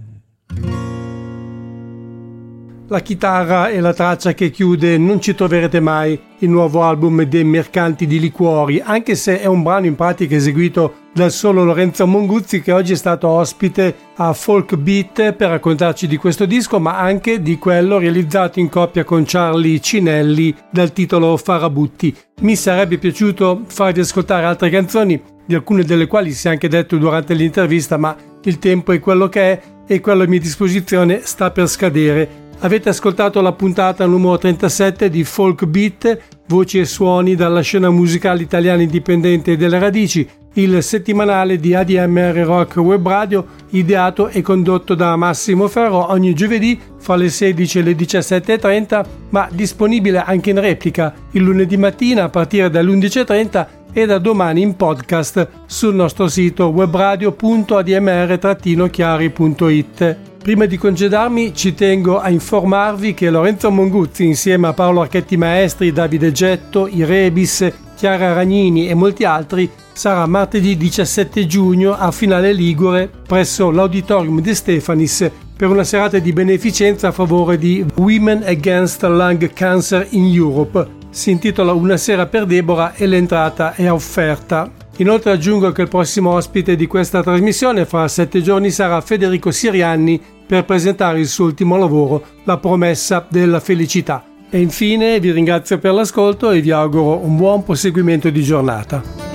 La chitarra è la traccia che chiude Non ci troverete mai, il nuovo album dei Mercanti di Liquori, anche se è un brano in pratica eseguito dal solo Lorenzo Monguzzi, che oggi è stato ospite a Folk Beat per raccontarci di questo disco, ma anche di quello realizzato in coppia con Charlie Cinelli dal titolo Farabutti. Mi sarebbe piaciuto farvi ascoltare altre canzoni, di alcune delle quali si è anche detto durante l'intervista, ma il tempo è quello che è e quello a mia disposizione sta per scadere. Avete ascoltato la puntata numero 37 di Folk Beat, voci e suoni dalla scena musicale italiana indipendente delle radici, il settimanale di ADMR Rock Web Radio, ideato e condotto da Massimo Ferro ogni giovedì fra le 16 e le 17.30, ma disponibile anche in replica il lunedì mattina a partire dalle 11.30 e da domani in podcast sul nostro sito webradio.admr-chiari.it. Prima di congedarmi ci tengo a informarvi che Lorenzo Monguzzi, insieme a Paolo Archetti Maestri, Davide Getto, i Rebis, Chiara Ragnini e molti altri, sarà martedì 17 giugno a Finale Ligure presso l'Auditorium De Stefanis per una serata di beneficenza a favore di Women Against Lung Cancer in Europe. Si intitola Una sera per Deborah e l'entrata è offerta. Inoltre aggiungo che il prossimo ospite di questa trasmissione fra 7 giorni sarà Federico Sirianni per presentare il suo ultimo lavoro, La promessa della felicità. E infine vi ringrazio per l'ascolto e vi auguro un buon proseguimento di giornata.